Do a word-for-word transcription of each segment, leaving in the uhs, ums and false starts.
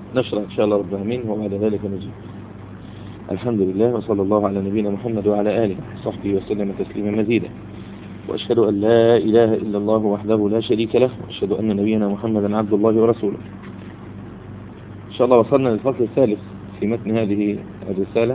نشرع إن شاء الله رب العالمين وبعد ذلك نجيب. الحمد لله وصلى الله على نبينا محمد وعلى آله وصحبه وسلم تسليما مزيدا، وأشهد أن لا إله إلا الله وحده لا شريك له، وأشهد أن نبينا محمدا عبد الله ورسوله. إن شاء الله وصلنا للفصل الثالث في متن هذه الرسالة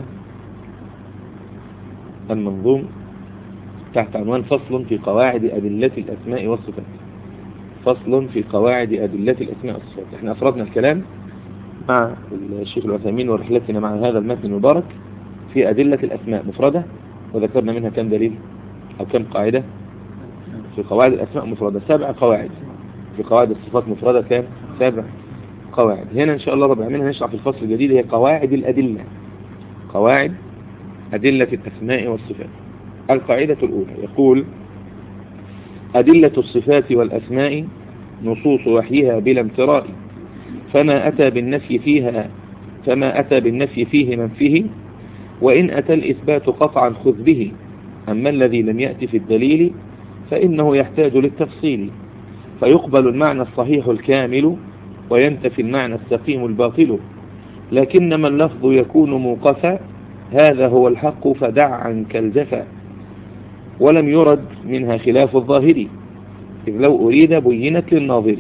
المنظوم تحت عنوان فصل في قواعد أدلة الأسماء والصفات. فصل في قواعد أدلة الأسماء والصفات. احنا أفردنا الكلام مع الشيخ العثيمين ورحلتنا مع هذا المتن المبارك في أدلة الأسماء مفردة، وذكرنا منها كم دليل أو كم قاعدة. في قواعد الأسماء مفردة سبع قواعد، في قواعد الصفات مفردة كم؟ سبع قواعد. هنا إن شاء الله رب العالمين هنشرح في الفصل الجديد هي قواعد الأدلة، قواعد أدلة الأسماء والصفات. القاعدة الأولى يقول: أدلة الصفات والأسماء نصوص وحيها بلا امتراء، فما أتى بالنفي فيها فما أتى بالنفي فيه منفيه، وإن أتى الإثبات قطعا خذ به، أما الذي لم يأتي في الدليل فإنه يحتاج للتفصيل، فيقبل المعنى الصحيح الكامل وينتفي المعنى السقيم الباطل، لكنما اللفظ يكون موقفا، هذا هو الحق فدع عنك الجفا، ولم يرد منها خلاف الظاهر، إذ لو أريد بينت للناظر.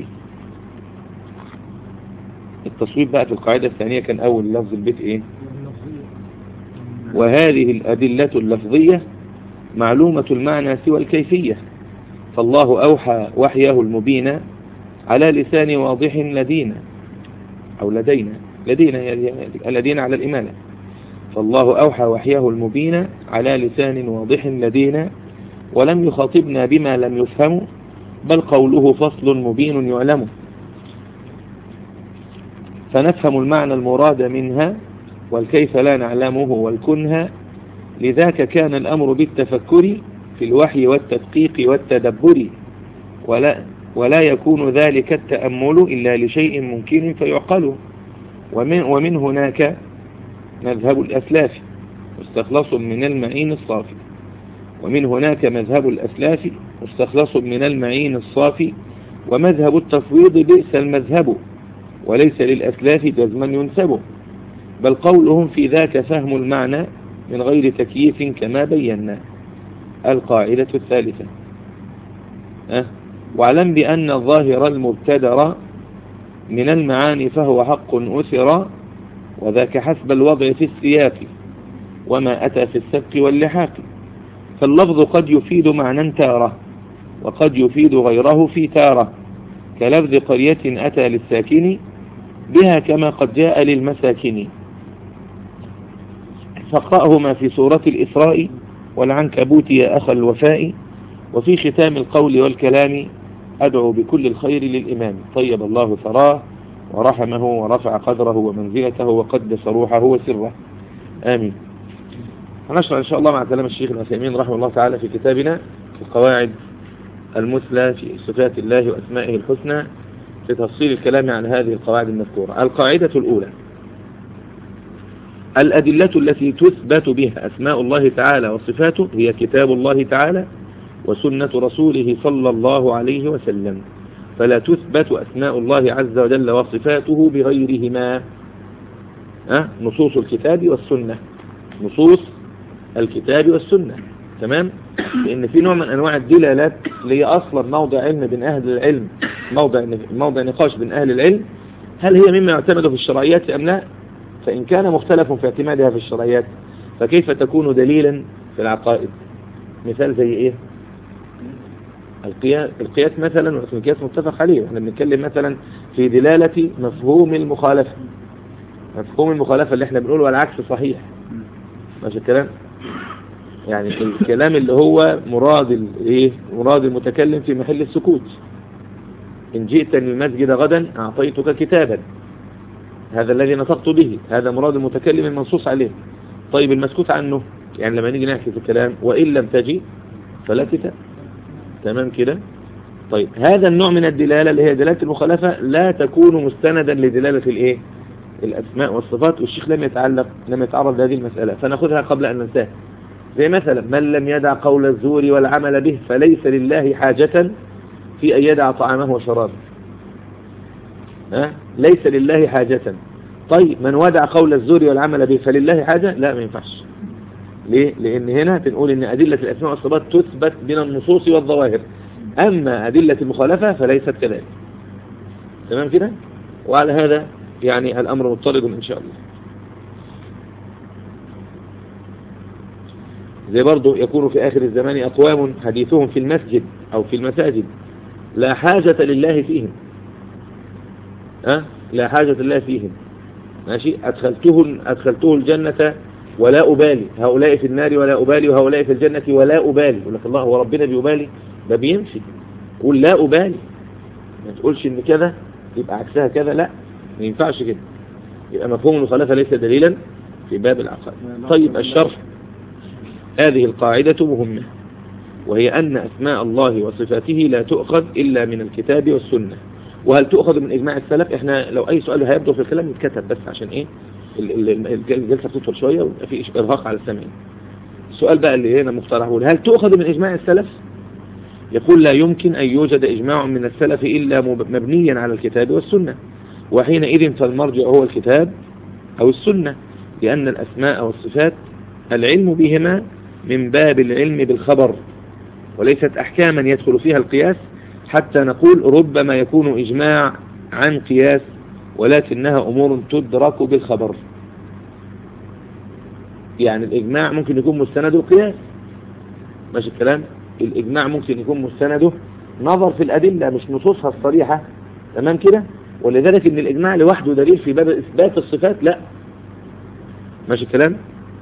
التصويب بقى في القاعدة الثانية كان أول لفظ البيت إيه؟ وهذه الأدلة اللفظية معلومة المعنى سوى الكيفية، فالله أوحى وحيه المبين على لسان واضح لدينا أو لدينا لدينا الذين على الإمالة، فالله أوحى وحيه المبين على لسان واضح لدينا، ولم يخاطبنا بما لم يفهم، بل قوله فصل مبين يعلم، فنفهم المعنى المراد منها، والكيف لا نعلمه والكنها، لذاك كان الأمر بالتفكر في الوحي والتدقيق والتدبر، ولا, ولا يكون ذلك التأمل إلا لشيء ممكن فيعقل، ومن, ومن هناك مذهب الأسلاف مستخلص من المعين الصافي ومن هناك مذهب الأسلاف مستخلص من المعين الصافي ومذهب التفويض بئس المذهب، وليس للأسلاف جزما ينسب، بل قولهم في ذاك فهم المعنى من غير تكييف كما بينا. القاعدة الثالثة: أه؟ واعلم بأن الظاهر المبتدر من المعاني فهو حق أثر، وذاك حسب الوضع في السياق وما أتى في السبق واللحاق، فاللفظ قد يفيد معنى تارة، وقد يفيد غيره في تارة، كلفظ قرية أتى للساكن بها كما قد جاء للمساكن، فاقرأهما في سورة الإسراء والعنكبوت يا أخ الوفاء، وفي ختام القول والكلام أدعو بكل الخير للإمام، طيب الله ثراه ورحمه ورفع قدره ومنزلته وقدس روحه وسره، آمين. هنشرح إن شاء الله مع كلام الشيخ العثيمين رحمه الله تعالى في كتابنا في القواعد المثلى في صفات الله وأسمائه الحسنى، في تفصيل الكلام عن هذه القواعد المذكورة. القاعدة الأولى: الأدلة التي تثبت بها أسماء الله تعالى وصفاته هي كتاب الله تعالى وسنة رسوله صلى الله عليه وسلم، فلا تثبت أسماء الله عز وجل وصفاته بغيرهما. أه؟ نصوص الكتاب والسنة، نصوص الكتاب والسنة، تمام؟ لأن في نوع من أنواع الدلالات اللي هي أصلا موضع علم بين أهل العلم، موضع موضع نقاش بين أهل العلم، هل هي مما يعتمد في الشرعيات أم لا؟ فإن كان مختلف في اعتمادها في الشرعيات فكيف تكون دليلا في العقائد؟ مثال زي إيه؟ القياس, القياس مثلا، والقياس متفق عليه، واحنا بنتكلم مثلا في دلالة مفهوم المخالفة، مفهوم المخالفة اللي احنا بنقوله العكس صحيح، ماشي الكلام؟ يعني الكلام اللي هو مراد الايه؟ مراد المتكلم في محل السكوت، إن جئتني المسجد غدا أعطيتك كتابا، هذا الذي نطقت به، هذا مراد المتكلم المنصوص عليه. طيب المسكوت عنه، يعني لما نيجي نحكي في الكلام وإن لم تجي فلا كتاب، تمام كده؟ طيب هذا النوع من الدلالة اللي هي دلالة المخالفة لا تكون مستندا لدلالة الايه؟ الأسماء والصفات، والشيخ لم يتعلق لم يتعرض لهذه المسألة، فنأخذها قبل أن ننساها. زي مثلا: من لم يدع قول الزور والعمل به فليس لله حاجة في أن يدع طعامه وشرابه. ها؟ ليس لله حاجة، طيب من ودع قول الزور والعمل به فلله حاجة؟ لا، ما ينفعش. ليه؟ لأن هنا بنقول إن أدلة الأسماء والصفات تثبت من النصوص والظواهر، أما أدلة المخالفة فليست كذلك. تمام كده؟ وعلى هذا يعني الأمر مضطرد إن شاء الله. زي برضو يكون في آخر الزمان أقوام حديثهم في المسجد أو في المساجد لا حاجة لله فيهم. أه؟ لا حاجة لله فيهم. ماشي. أدخلته, أدخلته الجنة ولا أبالي، هؤلاء في النار ولا أبالي، وهؤلاء في الجنة ولا أبالي. يقول لك الله هو ربنا بيبالي؟ ده بيمشي. قول لا أبالي، ما تقولش إن كذا يبقى عكسها كذا، لا، ما ينفعش كده. يبقى مفهوم المخالفة ليس دليلا في باب العقائد. طيب الشرح. هذه القاعدة مهمة، وهي أن أسماء الله وصفاته لا تؤخذ إلا من الكتاب والسنة. وهل تؤخذ من إجماع السلف؟ إحنا لو أي سؤال هيبدو في الكلام يتكتب بس عشان إيه الجلسة بتطول شوية ويبقى في إرهاق على السامعين. السؤال بقى اللي هنا مقترح، هل تؤخذ من إجماع السلف؟ يقول لا يمكن أن يوجد إجماع من السلف إلا مبنيا على الكتاب والسنة، وحينئذ فالمرجع هو الكتاب أو السنة، لأن الأسماء والصفات العلم بهما من باب العلم بالخبر، وليست أحكاما يدخل فيها القياس حتى نقول ربما يكون إجماع عن قياس، ولكنها أمور تدرك بالخبر. يعني الإجماع ممكن يكون مستنده القياس، ماشي الكلام. الإجماع ممكن يكون مستنده نظر في الأدلة مش نصوصها الصريحة، تمام كده. ولذلك إن الإجماع لوحده دليل في باب إثبات الصفات لا، ماشي الكلام.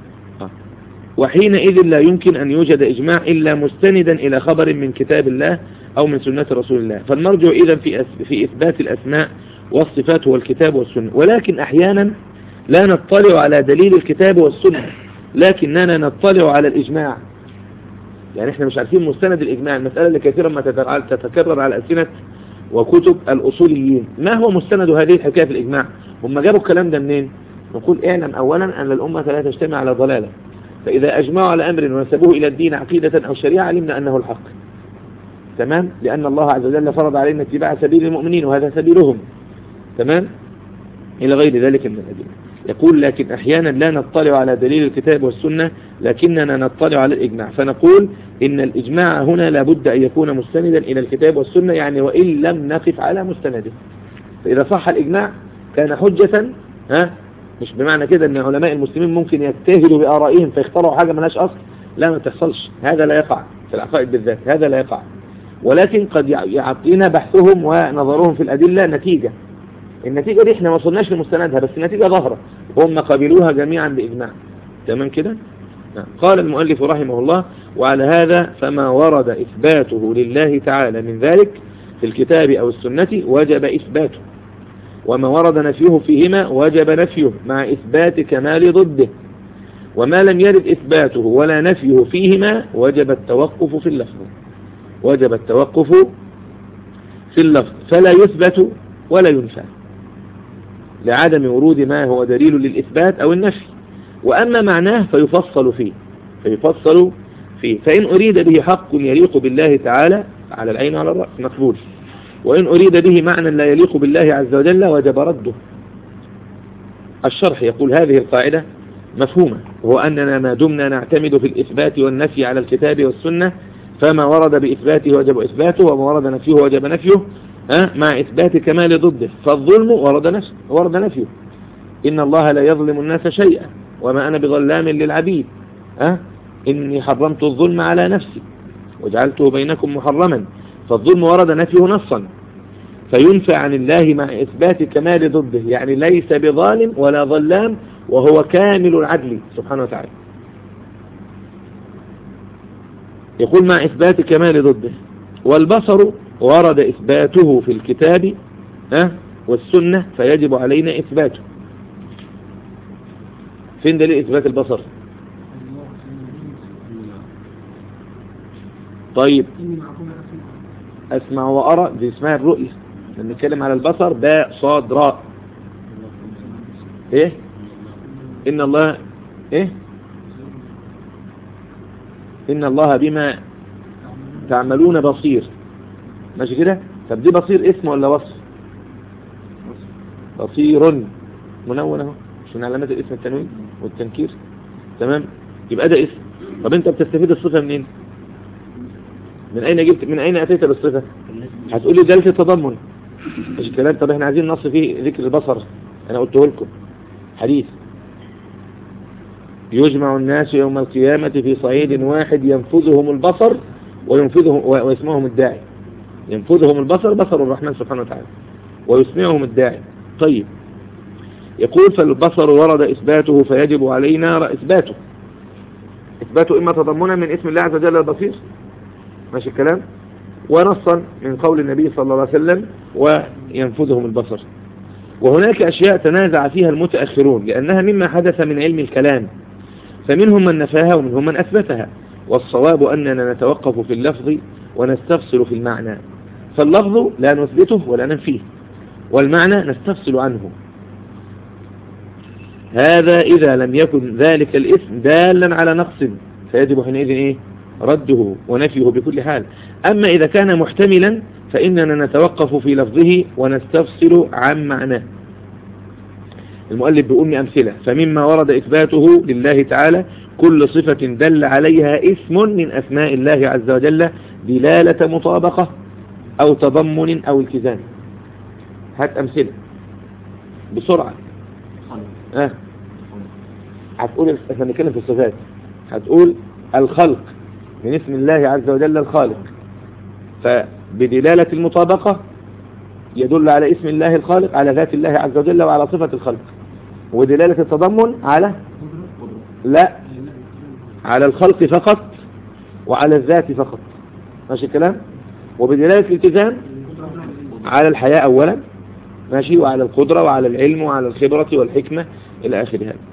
وحينئذ لا يمكن أن يوجد إجماع إلا مستندا إلى خبر من كتاب الله أو من سنة رسول الله. فالمرجع إذن في في إثبات الأسماء والصفات هو الكتاب والسنة. ولكن أحيانا لا نطلع على دليل الكتاب والسنة، لكننا نطلع على الإجماع. يعني احنا مش عارفين مستند الإجماع، المسألة اللي كثيرا ما تتكرر على ألسنة وكتب الأصوليين. ما هو مستند هذه الحكاية في الإجماع؟ هم جابوا الكلام ده منين؟ نقول اعلم أولا أن الأمة لا تجتمع على ضلالة، فإذا أجمعوا على أمر ونسبوه إلى الدين عقيدة أو شريعة علمنا أنه الحق. تمام؟ لأن الله عز وجل فرض علينا اتباع سبيل المؤمنين وهذا سبيلهم. تمام؟ إلى غير ذلك من الأدلة. يقول لكن أحيانا لا نطلع على دليل الكتاب والسنة، لكننا نطلع على الإجماع، فنقول إن الإجماع هنا لابد أن يكون مستندا إلى الكتاب والسنة، يعني وإن لم نقف على مستنده. فإذا صح الإجماع كان حجة. ها؟ مش بمعنى كده ان علماء المسلمين ممكن يجتهدوا بآرائهم فيختاروا حاجة ملهاش أصل، لا، ما تحصلش. هذا لا يقع في العقائد بالذات، هذا لا يقع. ولكن قد يعطينا بحثهم ونظرهم في الأدلة نتيجة. النتيجة دي احنا ما وصلناش لمستندها، بس النتيجة ظاهرة هم قبلوها جميعا بإجماع. تمام كده؟ قال المؤلف رحمه الله: وعلى هذا فما ورد إثباته لله تعالى من ذلك في الكتاب أو السنة وجب إثباته، وما ورد نفيه فيهما وجب نفيه مع إثبات كمال ضده، وما لم يرد إثباته ولا نفيه فيهما وجب التوقف في اللفظ وجب التوقف في اللفظ فلا يثبت ولا ينفى لعدم ورود ما هو دليل للإثبات أو النفي. وأما معناه فيفصل فيه فيفصل فيه فإن أريد به حق يليق بالله تعالى على العين وعلى الرأس مقبول، وإن أريد به معنى لا يليق بالله عز وجل وجب رده. الشرح يقول: هذه القاعدة مفهومة، وهو أننا ما دمنا نعتمد في الإثبات والنفي على الكتاب والسنة، فما ورد بإثباته وجب إثباته، وما ورد نفيه وجب نفيه مع إثبات كمال ضده. فالظلم ورد نفيه ورد نفيه إن الله لا يظلم الناس شيئا وما أنا بظلام للعبيد، أه؟ إني حرمت الظلم على نفسي وجعلته بينكم محرما. فالظلم ورد نفيه نصا، فينفى عن الله مع إثبات كمال ضده، يعني ليس بظالم ولا ظلام، وهو كامل العدل سبحانه وتعالى. يقول مع إثبات كمال ضده. والبصر ورد إثباته في الكتاب أه؟ والسنة، فيجب علينا إثباته. فين دليل إثبات البصر؟ طيب أسمع وأرى دي اسمها الرؤية. لما نتكلم على البصر باء صاد راء. إيه؟ إن الله إيه؟ إن الله بما تعملون بصير. ماشي كده؟ طب دي بصير اسم ولا وصف؟ بصير. منون اهو، مش من علامات الاسم التنوين والتنكير. تمام، يبقى ده اسم. طب انت بتستفيد الصفة منين؟ من اين جبت من اين اتيت بالصفة؟ هتقول لي دلالة التضمن، مش الكلام. طب احنا عايزين نص فيه ذكر البصر، انا قلته لكم حديث يجمع الناس يوم القيامة في صعيد واحد ينفذهم البصر وينفذهم ويسمعهم الداعي. ينفذهم البصر، بصر الرحمن سبحانه وتعالى، ويسمعهم الداعي. طيب، يقول فالبصر ورد إثباته فيجب علينا إثباته. إثباته إما تضمنا من اسم الله عز وجل البصير، ماشي الكلام، ونصا من قول النبي صلى الله عليه وسلم وينفذهم البصر. وهناك أشياء تنازع فيها المتأخرون لأنها مما حدث من علم الكلام، فمنهم من نفاها ومنهم من أثبتها، والصواب أننا نتوقف في اللفظ ونستفصل في المعنى. فاللفظ لا نثبته ولا ننفيه، والمعنى نستفصل عنه. هذا إذا لم يكن ذلك الاسم دالا على نقص، فيجب حينئذ إيه؟ رده ونفيه بكل حال. أما إذا كان محتملا فإننا نتوقف في لفظه ونستفصل عن معناه. المؤلف بيقول أمثلة: فمما ورد إثباته لله تعالى كل صفة دل عليها اسم من أسماء الله عز وجل دلالة مطابقة أو تضمن أو التزام. هات أمثلة بسرعة. اه هتقول احنا بنتكلم في الصفات، هتقول الخلق من اسم الله عز وجل الخالق، فبدلالة المطابقة يدل على اسم الله الخالق على ذات الله عز وجل وعلى صفة الخلق، ودلالة التضمن على لا على الخلق فقط وعلى الذات فقط، ماشي الكلام. وبدلالة الالتزام على الحياة أولا، ماشي، وعلى القدرة وعلى العلم وعلى الخبرة والحكمة إلى آخر هذا.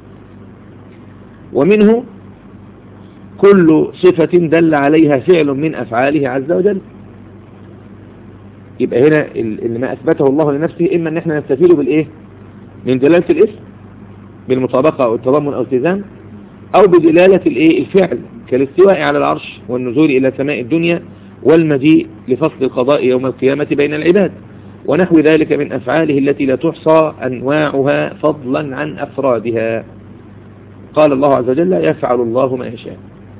ومنه كل صفة دل عليها فعل من أفعاله عز وجل. يبقى هنا اللي ما أثبته الله لنفسه إما أن احنا نستفيد بالإيه؟ من دلالة الاسم بالمطابقة أو التضمن أو التزام، أو بدلالة الإيه؟ الفعل كالاستواء على العرش والنزول إلى سماء الدنيا والمجيء لفصل القضاء يوم القيامة بين العباد ونحو ذلك من أفعاله التي لا تحصى أنواعها فضلا عن أفرادها. قال الله عز وجل: يفعل الله ما يشاء.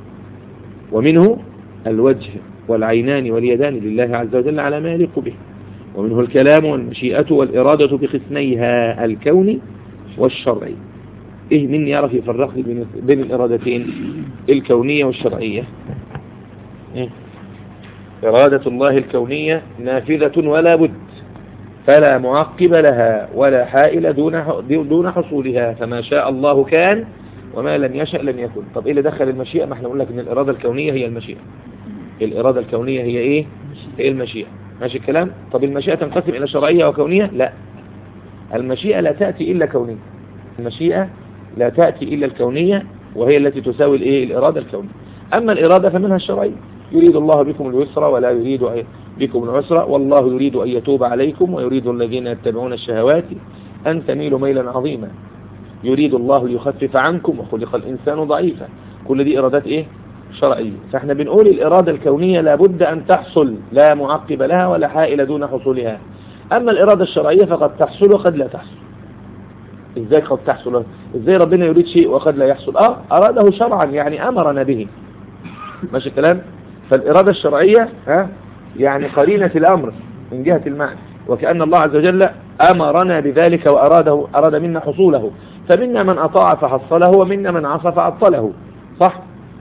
ومنه الوجه والعينان واليدان لله عز وجل على ما يليق به. ومنه الكلام والمشيئة والإرادة بقسميها الكوني والشرعي. إيه من يعرف يفرق بين الإرادتين الكونية والشرعية؟ إيه؟ إرادة الله الكونية نافذة ولا بد، فلا معقب لها ولا حائل دون دون حصولها، فما شاء الله كان وما لم يشأ لم يكن. طب إيه اللي دخل المشيئة؟ ما احنا نقول لك إن الإرادة الكونية هي المشيئة. الإرادة الكونية هي إيه؟ هي المشيئة، ماشي الكلام. طب المشيئة تنقسم إلى شرعية وكونية؟ لا، المشيئة لا تأتي إلا كونية. المشيئة لا تأتي إلا الكونية، وهي التي تساوي الإيه؟ الإرادة الكونية. أما الإرادة فمنها الشرعية: يريد الله بكم اليسر ولا يريد بكم العسر والله يريد أن يتوب عليكم ويريد الذين يتبعون الشهوات أن تميلوا ميلا عظيما، يريد الله ليخفف عنكم وخلق الإنسان ضعيفا. كل دي إرادات إيه؟ شرعية. فإحنا بنقول الإرادة الكونية لابد أن تحصل، لا معقب لها ولا حائل دون حصولها. أما الإرادة الشرعية فقد تحصل وقد لا تحصل. إزاي قد تحصل؟ إزاي ربنا يريد شيء وقد لا يحصل؟ آه أراده شرعا، يعني أمرنا به، ماشي الكلام. فالإرادة الشرعية ها يعني قرينة الأمر من جهة المعنى، وكأن الله عز وجل أمرنا بذلك وأراده أراد منا حصوله، فمنا من أطاع فحصله ومنا من عصى فعطله، صح؟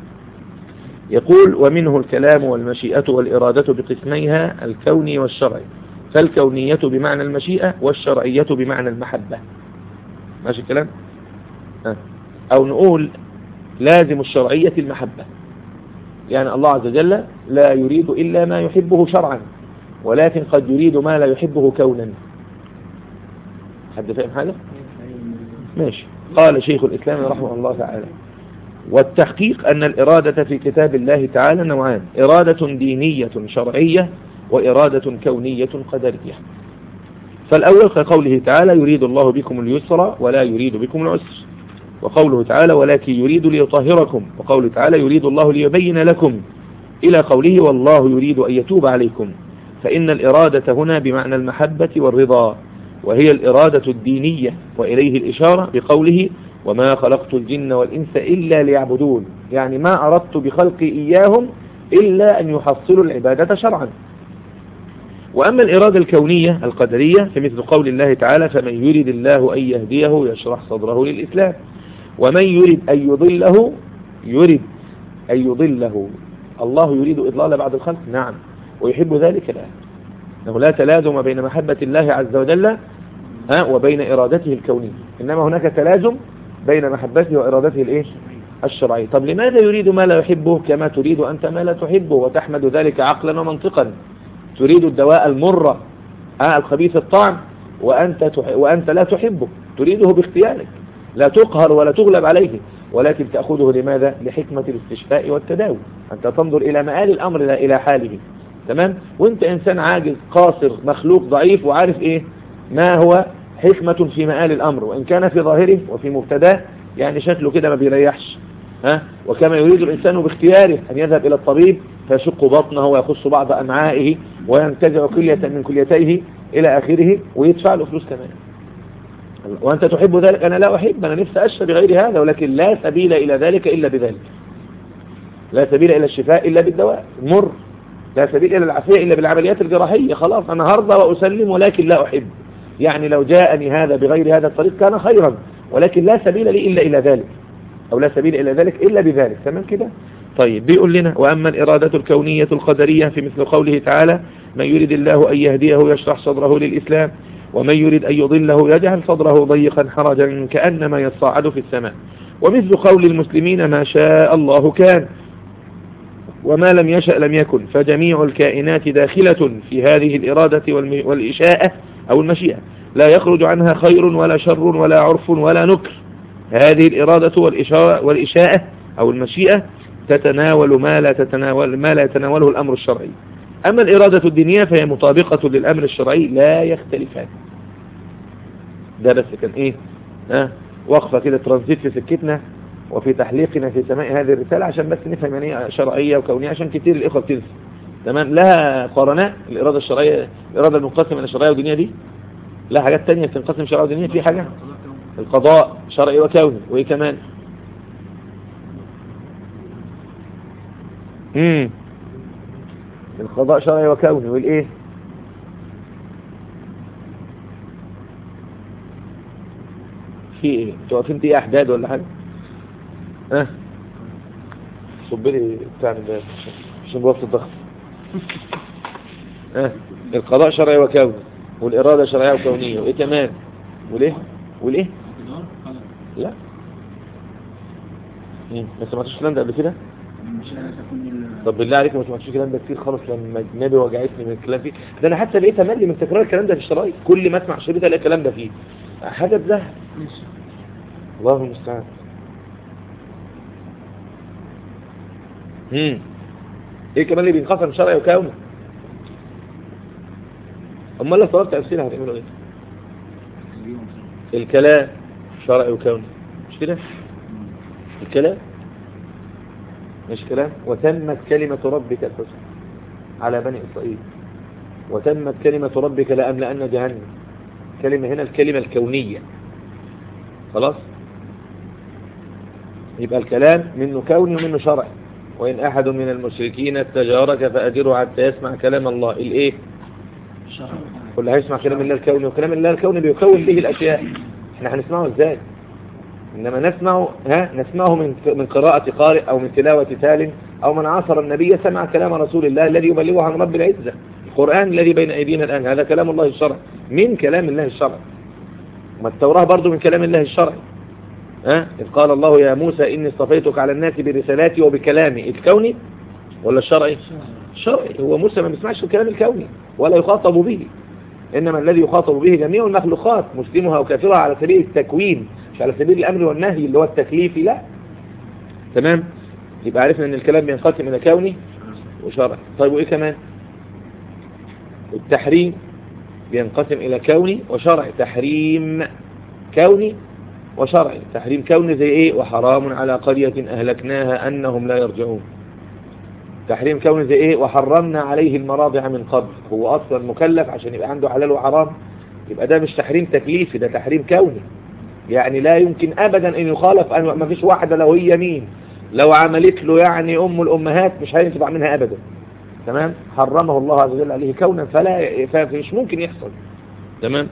يقول: ومنه الكلام والمشيئة والإرادة بقسميها الكوني والشرعي، فالكونية بمعنى المشيئة والشرعية بمعنى المحبة، ماشي الكلام؟ ها. أو نقول لازم الشرعية المحبة، يعني الله عز وجل لا يريد إلا ما يحبه شرعا، ولكن قد يريد ما لا يحبه كونا. حد فاهم حاجة؟ ماشي. قال شيخ الإسلام رحمه الله تعالى: والتحقيق أن الإرادة في كتاب الله تعالى نوعان: إرادة دينية شرعية وإرادة كونية قدرية. فالأول كقوله تعالى: يريد الله بكم اليسر ولا يريد بكم العسر، وقوله تعالى: ولكن يريد ليطهركم، وقوله تعالى: يريد الله ليبين لكم، إلى قوله: والله يريد أن يتوب عليكم. فإن الإرادة هنا بمعنى المحبة والرضا، وهي الإرادة الدينية، وإليه الإشارة بقوله وما خلقت الجن والإنس إلا ليعبدون، يعني ما أردت بخلقي إياهم إلا أن يحصلوا العبادة شرعا. وأما الإرادة الكونية القدرية فمثل قول الله تعالى فمن يريد الله أن يهديه يشرح صدره للإسلام، ومن يريد أن يضله يريد أن يضله الله يريد إضلال بعض الخلق، نعم، ويحب ذلك لا، أنه لا تلازم بين محبة الله عز وجل وبين إرادته الكونية، إنما هناك تلازم بين محبته وإرادته الإيه؟ الشرعية. طب لماذا يريد ما لا يحبه كما تريد أنت ما لا تحبه وتحمد ذلك عقلا ومنطقا؟ تريد الدواء المر الخبيث الطعم وأنت, تح... وأنت لا تحبه، تريده باختيارك، لا تقهر ولا تغلب عليه، ولكن تأخذه لماذا؟ لحكمة الاستشفاء والتداوي، أنت تنظر إلى مآل الأمر لا إلى حاله. تمام؟ وانت إنسان عاجز قاصر مخلوق ضعيف وعارف إيه ما هو حكمة في مآل الأمر، وإن كان في ظاهره وفي مبتداه يعني شكله كده ما بيريحش. ها؟ وكما يريد الإنسان باختياره أن يذهب إلى الطبيب فيشق بطنه ويخص بعض أمعائه وينتزع كلية من كليتيه إلى آخره ويدفع له فلوس كمان، وأنت تحب ذلك. أنا لا أحب، أنا نفسي أشفى بغير هذا، ولكن لا سبيل إلى ذلك إلا بذلك، لا سبيل إلى الشفاء إلا بالدواء مر، لا سبيل إلى العافية إلا بالعمليات الجراحية. خلاص أنا هرضى وأسلم ولكن لا أحب، يعني لو جاءني هذا بغير هذا الطريق كان خيرا، ولكن لا سبيل لي إلا إلى ذلك، أو لا سبيل إلى ذلك إلا بذلك. تمام كده؟ طيب بيقول لنا وأما الإرادة الكونية القدرية في مثل قوله تعالى من يريد الله أن يهديه يشرح صدره للإسلام، ومن يريد أن يضله يجعل صدره ضيقا حرجا كأنما يصعد في السماء، ومثل قول المسلمين ما شاء الله كان وما لم يشأ لم يكن، فجميع الكائنات داخلة في هذه الإرادة والإشاءة أو المشيئة، لا يخرج عنها خير ولا شر ولا عرف ولا نكر. هذه الإرادة والإشاءة أو المشيئة تتناول ما لا تتناول ما لا يتناوله الأمر الشرعي. أما الإرادة الدينية فهي مطابقة للأمر الشرعي لا يختلفان. ده بس كان إيه ها وقفة كده ترانزيت في سكتنا وفي تحليقنا في سماء هذه الرسالة عشان بس نفهم يعني ايه شرعية وكونية، عشان كتير الإخوة بتنسى. تمام؟ لها قرناء الإرادة الشرعية، الإرادة المنقسمة إلى شرعية ودينية دي لا حاجات تانية بتنقسم شرعية ودينية. في حاجة القضاء شرعي وكوني، وإيه كمان؟ امم القضاء شرعي وكوني، والإيه؟ في إيه؟ انتوا واقفين دي أحداد ولا حاجة؟ ها؟ صب لي بتاع ده عشان بوقف الضغط. ها؟ القضاء شرعي وكوني، والإرادة شرعية وكونية، وإيه كمان؟ والإيه؟ والإيه؟ لا مم. ما سمعتوش الكلام ده قبل كده؟ طب بالله عليك ما سمعتوش الكلام ده كتير خالص لما دماغي وجعتني من الكلام فيه ده. انا حتى بقيت امل من تكرار الكلام ده في الشرايط، كل ما اسمع شريط الاقي الكلام ده فيه حاجه تزهق. الله المستعان. امم ايه كمان اللي بينقسم شرعي وكوني؟ امال لو طلبت امثله هتعملوا ايه؟ الكلام شرعي وكوني مش كده؟ الكلام مش كلام؟ وتمت كلمة ربك الحسنى على بني إسرائيل، وتمت كلمة ربك لأملأن جهنم. كلمة هنا الكلمة الكونية. خلاص؟ يبقى الكلام منه كوني ومنه شرعي. وإن أحد من المشركين استجارك فأجره حتى يسمع كلام الله. الإيه؟ كل هيسمع كلام الله الكوني، وكلام الله الكوني بيكون به الأشياء. احنا هنسمعه ازاي؟ إنما نسمعه ها نسمعه من من قراءة قارئ أو من تلاوة تال، أو من عاصر النبي سمع كلام رسول الله الذي يبلغه عن رب العزة. القرآن الذي بين أيدينا الآن هذا كلام الله الشرعي، من كلام الله الشرعي. ما التوراة برضو من كلام الله الشرعي. ها إذ قال الله يا موسى إني اصطفيتك على الناس برسالاتي وبكلامي. الكوني ولا الشرعي؟ الشرعي. هو موسى ما بيسمعش الكلام الكوني ولا يخاطب به، إنما الذي يخاطب به جميع المخلوقات مسلمها وكافرها على سبيل التكوين، مش على سبيل الأمر والنهي اللي هو التكليفي. لا. تمام؟ يبقى عرفنا ان الكلام بينقسم الى كوني وشرعي. طيب وايه كمان؟ التحريم بينقسم الى كوني وشرعي. تحريم كوني وشرعي. تحريم كوني زي ايه؟ وحرام على قرية اهلكناها انهم لا يرجعون. تحريم كوني زي ايه؟ وحرمنا عليه المراضع من قبل. هو اصلا مكلف عشان يبقى عنده حلال وحرام؟ يبقى ده مش تحريم تكليفي، ده تحريم كوني. يعني لا يمكن أبدا أن يخالف، أن ما فيش واحدة لو هي مين لو عملت له يعني أم الأمهات مش هينتفع منها أبدا. تمام، حرمه الله عز وجل عليه كونا، فلا فمش ممكن يحصل. تمام.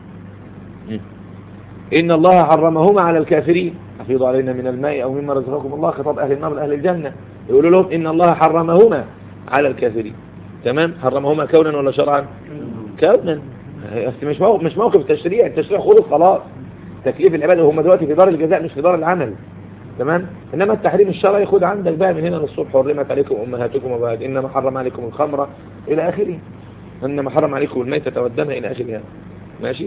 إن الله حرمهما على الكافرين، أفيضوا علينا من الماء أو مما رزقكم الله، خطاب أهل النار لأهل الجنة، يقولوا لهم إن الله حرمهما على الكافرين. تمام، حرمهما كونا ولا شرعا؟ كونا. مش موقف مش موقف التشريع، التشريع خلص خلاص، تكليف العباد هم دلوقتي في دار الجزاء مش في دار العمل. تمام. إنما التحريم الشرعي خد عندك بقى من هنا للصبح، حرمت عليكم أمهاتكم وبعد إنما حرم عليكم الخمر إلى آخره، إنما حرم عليكم الميتة والدم إلى آخره. ماشي.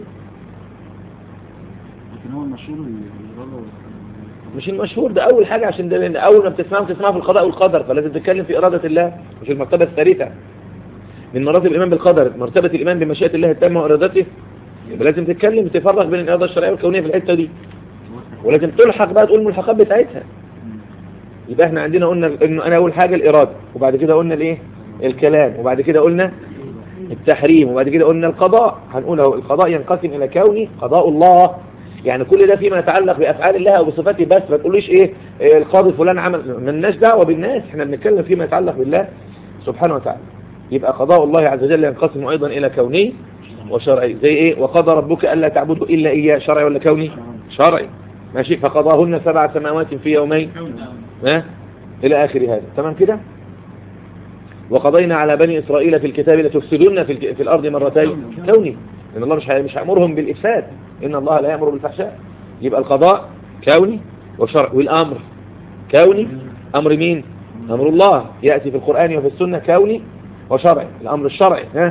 لكن هو المشهور مش المشهور ده أول حاجة، عشان ده أول ما بتسمعه بتسمعه في القضاء والقدر، فلازم تتكلم في إرادة الله، مش المرتبة الثالثة من مراتب الإيمان بالقدر، مرتبة الإيمان بمشيئة الله التامة وإرادته. يبقى لازم تتكلم تفرق بين الإرادة الشرعية والكونية في الحتة دي، ولازم تلحق بقى تقول الملحقات بتاعتها. يبقى احنا عندنا قلنا إنه أنا أول حاجة الإرادة، وبعد كده قلنا الإيه الكلام، وبعد كده قلنا التحريم، وبعد كده قلنا القضاء. هنقول اهو القضاء ينقسم إلى كوني قضاء الله، يعني كل ده فيما يتعلق بأفعال الله أو بصفاته بس، ما تقوليش إيه القاضي فلان عمل، مالناش دعوة بالناس، احنا بنتكلم فيما يتعلق بالله سبحانه وتعالى. يبقى قضاء الله عز وجل ينقسم أيضا إلى كوني وشرعي، زي إيه وقضى ربك ألا تعبدوا إلا إياه، شرعي ولا كوني؟ شرعي. ماشي. فقضاهن سبع سماوات في يومين ها إلى آخر هذا. تمام كده. وقضينا على بني إسرائيل في الكتاب لتفسدن في, في الأرض مرتين، كوني، إن الله مش مش هيأمرهم بالإفساد، إن الله لا يأمر بالفحشاء. يبقى القضاء كوني وشرعي، والأمر كوني. أمر مين؟ أمر الله يأتي في القرآن وفي السنة كوني وشرعي. الأمر الشرعي ها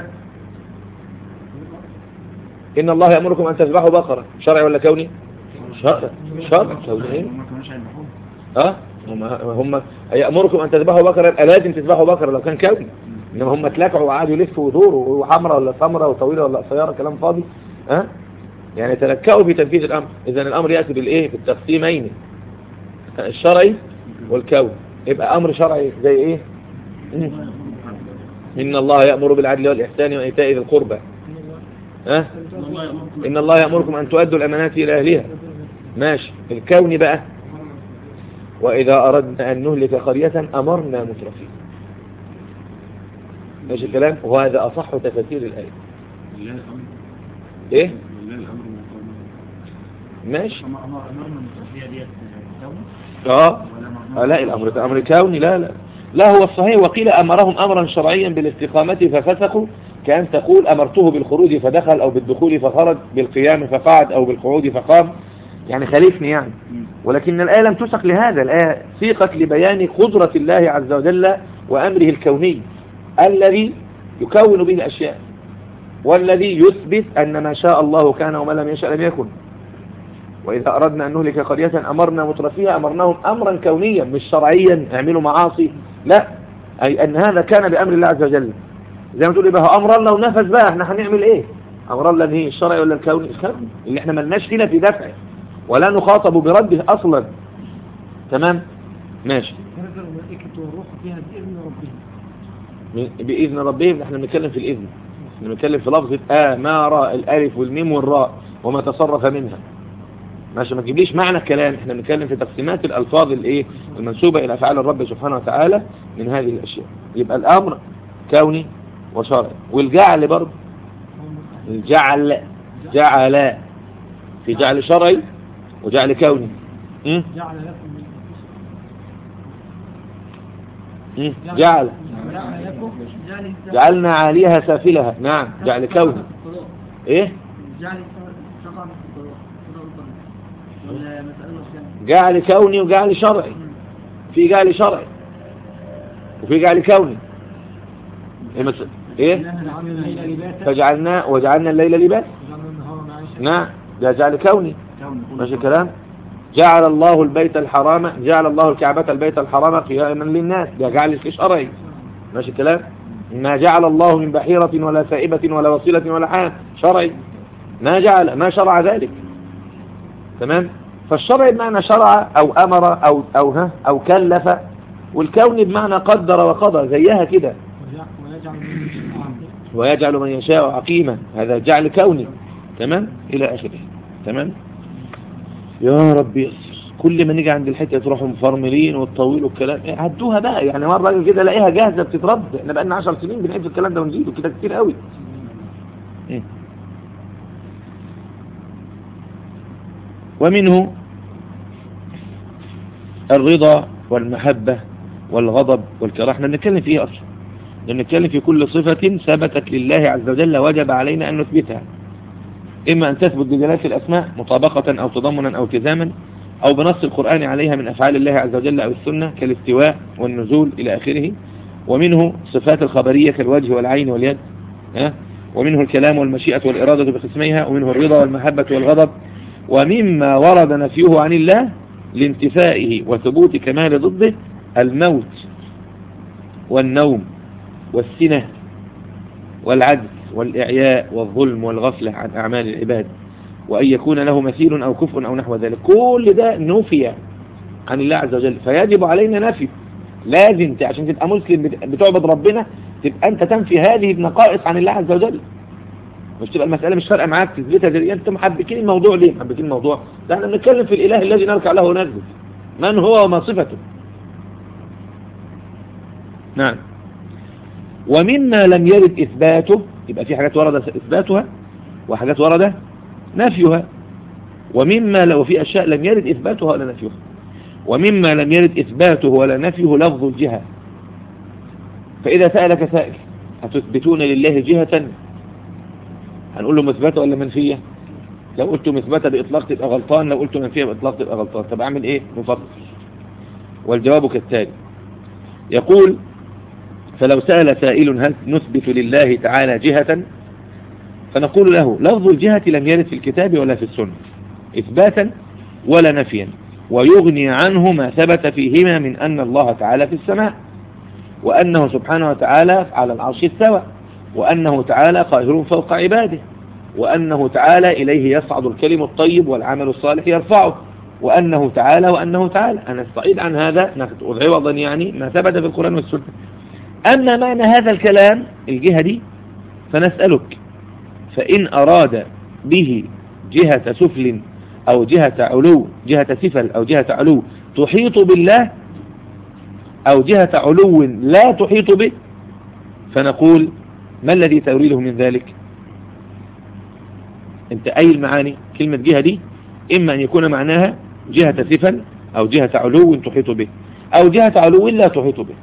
إن الله يأمركم أن تذبحوا بقرة، شرعي ولا كوني؟ شرعي. شرعي كوني. ها هم هم يأمركم أن تذبحوا بقرة، لازم تذبحوا بقرة لو كان كوني، إنما هم تلاكعوا وقعدوا يلفوا ويدوروا وحمراء ولا سمراء وطويلة ولا قصيرة، كلام فاضي. ها يعني تلكأوا في تنفيذ الأمر. إذا الأمر يأتي بالإيه بالتقسيمين، الشرعي والكون. يبقى أمر شرعي زي إيه؟ إن الله يأمر بالعدل والإحسان وإيتاء ذي القربى. ها إن الله يأمركم أن تؤدوا الأمانات إلى أهلها. ماشي. الكون بقى وإذا أردنا أن نهلك قرية أمرنا مترفين. ماشي الكلام، وهذا أصح تفسير الآية. إيه؟ ماشي. اه لا الأمر أمر كوني، لا لا لا هو الصحيح. وقيل أمرهم أمرا شرعيا بالاستقامة ففسقوا، كأن تقول أمرته بالخروج فدخل، أو بالدخول فخرج، بالقيام فقعد، أو بالقعود فقام، يعني خليفني يعني. ولكن الآية لم تسق لهذا، الآية سيقت لبيان قدرة الله عز وجل وأمره الكوني الذي يكون به الأشياء، والذي يثبت أن ما شاء الله كان وما لم يشاء لم يكن. وإذا أردنا أن نهلك قرية أمرنا مترفيها، أمرناهم أمرا كونيا مش شرعيا اعملوا معاصي، لا، أي أن هذا كان بأمر الله عز وجل. زي ما تقول بقى أمر الله ونفذ بقى احنا هنعمل ايه؟ أمر الله هي الشرعي ولا الكوني؟ الكوني اللي احنا ملناش فينا في دفعه ولا نخاطب برده أصلا. تمام ماشي. بإذن ربهم. احنا بنتكلم في الإذن، احنا بنتكلم في لفظة آمار، الألف والميم والراء وما تصرف منها. ماشي، ما تجيبليش معنى الكلام، احنا بنتكلم في تقسيمات الألفاظ الايه المنسوبة إلى أفعال الرب سبحانه وتعالى من هذه الأشياء. يبقى الأمر كوني وشرعي. والجعل برضه، الجعل جعل في جعل شرعي وجعل كوني. م? م? جعل جعلنا عاليها سافلها. نعم جعل كوني. ايه جعل كوني وجعل شرعي. في جعل شرعي وفي جعل كوني. ايه فجعلنا وجعلنا الليل لباس. نعم ده جعل كوني. ماشي الكلام. جعل الله البيت الحرام، جعل الله الكعبة البيت الحرام قياما للناس، ده جعل شرعي. ماشي الكلام. ما جعل الله من بحيرة ولا سائبة ولا وصيلة ولا حام، شرعي. ما جعل ما شرع ذلك. تمام. فالشرع بمعنى شرع أو أمر أو أو ها أو كلف، والكون بمعنى قدر وقضى، زيها كده. ويجعل من يشاء عقيما، هذا جعل كوني. تمام إلى آخره. تمام. يا رب يسر. كل ما نيجي عند الحتة تروحوا مفرملين وتطولوا الكلام، عدوها بقى يعني. مرة راجل كده لاقيها جاهزة بتترد، احنا بقى لنا عشر سنين بنعيد في الكلام ده ونزيده كده كتير قوي. ومنه الرضا والمحبة والغضب والكراهة. احنا بنتكلم في ايه اصلا؟ بنتكلم في كل صفة ثبتت لله عز وجل وجب علينا ان نثبتها، اما ان تثبت بدلالة الاسماء مطابقة او تضمنا او التزاما، او بنص القرآن عليها من افعال الله عز وجل او السنة كالاستواء والنزول الى اخره. ومنه صفات الخبرية كالوجه والعين واليد، ها؟ ومنه الكلام والمشيئة والإرادة بقسميها، ومنه الرضا والمحبة والغضب. ومما ورد نفيه عن الله لانتفائه وثبوت كمال ضده الموت والنوم والسنة والعجز والإعياء والظلم والغفلة عن أعمال العباد، وأن يكون له مثيل أو كفء أو نحو ذلك. كل ده نفي عن الله عز وجل، فيجب علينا نفي. لازم عشان تبقى مسلم بتعبد ربنا تبقى أنت تنفي هذه النقائص عن الله عز وجل، مش تبقى المسألة مش فارقة معاك تثبتها زي انت محبكين الموضوع. ليه محبكين الموضوع؟ ده احنا بنتكلم في الإله الذي نركع له ونسجد، من هو وما صفته. نعم. ومما لم يرد إثباته، يبقى في حاجات ورد إثباتها وحاجات ورد نفيها. ومما لو في أشياء لم يرد إثباتها ولا نفيها. ومما لم يرد إثباته ولا نفيه لفظ الجهة. فإذا سألك سائل هتثبتون لله جهة، هنقول له مثبتة ولا منفية؟ لو قلت مثبتة بإطلاق تبقى غلطان، لو قلت منفية بإطلاق تبقى غلطان. طب أعمل إيه؟ نفصل. والجواب كالتالي. يقول: فلو سأل سائل هل نثبت لله تعالى جهة، فنقول له لفظ الجهة لم يرد في الكتاب ولا في السنة إثباتا ولا نفيا، ويغني عنه ما ثبت فيهما من أن الله تعالى في السماء، وأنه سبحانه وتعالى على العرش استوى، وأنه تعالى قاهر فوق عباده، وأنه تعالى إليه يصعد الكلم الطيب والعمل الصالح يرفعه، وأنه تعالى وأنه تعالى. أنا استعيد عن هذا ناخذ عوضا يعني ما ثبت في القرآن والسنة. أما معنى هذا الكلام الجهة دي فنسألك: فإن أراد به جهة سفل أو جهة علو، جهة سفل أو جهة علو تحيط بالله، أو جهة علو لا تحيط به، فنقول: ما الذي تريده من ذلك؟ انت أي المعاني كلمة جهة دي إما أن يكون معناها جهة سفل أو جهة علو تحيط به، أو جهة علو لا تحيط به.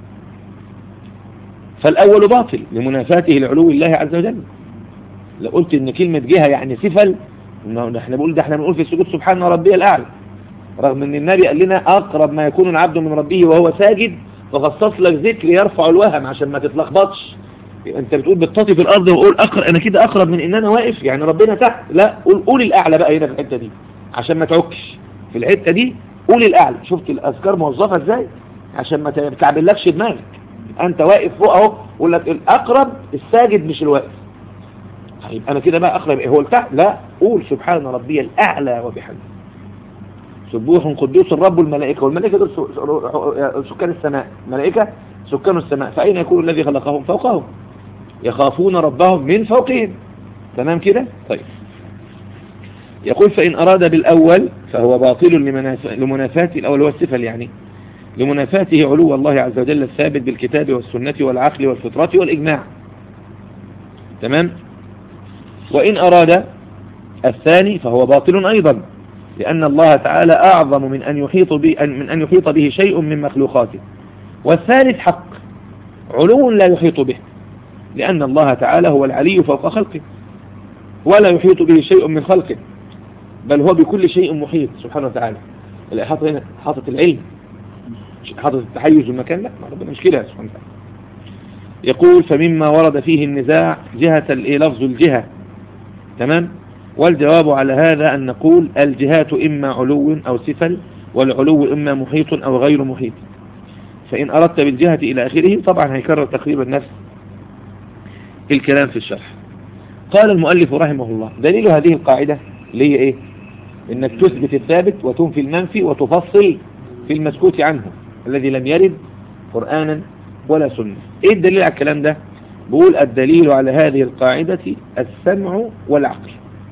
فالأول باطل لمنافاته لعلو الله عز وجل. لو قلت إن كلمة جهة يعني سفل، احنا بنقول ده احنا بنقول في السجود سبحان ربي الأعلى، رغم ان النبي قال لنا أقرب ما يكون العبد من ربه وهو ساجد، فخصص لك ذكر يرفع الوهم عشان ما تتلخبطش. انت بتقول بتطي في الارض وقول اقرب، انا كده اقرب من ان انا واقف يعني ربنا تحت. لا، قول قول الاعلى بقى هنا في الحته دي عشان ما تعكش في الحته دي. قول الاعلى. شفت الاذكار موظفه ازاي عشان ما تكعبلكش دماغك. انت واقف فوق اهو، يقول لك الاقرب الساجد مش الواقف. طيب انا كده بقى اقرب هو التحت؟ لا، قول سبحان ربي الاعلى وبحمده سبوح قدوس الرب الملائكه. والملائكه دول سكان السماء، ملائكه سكان السماء، فاين يكون الذي خلقهم؟ فوقهم، يخافون ربهم من فوقهم. تمام كده؟ طيب. يقول: فإن أراد بالأول فهو باطل لمنافاته، الأول هو السفل يعني، لمنافاته علو الله عز وجل الثابت بالكتاب والسنة والعقل والفطرة والإجماع. تمام. وإن أراد الثاني فهو باطل أيضا، لأن الله تعالى أعظم من أن يحيط به من أن يحيط به شيء من مخلوقاته. والثالث حق، علو لا يحيط به، لأن الله تعالى هو العلي فوق خلقه، ولا يحيط به شيء من خلقه، بل هو بكل شيء محيط سبحانه وتعالى. حاطط هنا حاطط العلم، حاطط التحيز والمكان، لا ربنا مش كده سبحانه وتعالى. يقول: فمما ورد فيه النزاع جهة لفظ الجهة. تمام. والجواب على هذا أن نقول: الجهات إما علو أو سفل، والعلو إما محيط أو غير محيط. فإن أردت بالجهة إلى آخره طبعا هيكرر تقريبا نفس الكلام في الشرح. قال المؤلف رحمه الله: دليل هذه القاعدة اللي هي إيه؟ إنك تثبت الثابت وتنفي المنفي وتفصل في المسكوت عنه الذي لم يرد قرآنا ولا سنة. إيه الدليل على الكلام ده؟ بقول: الدليل على هذه القاعدة السمع والعقل.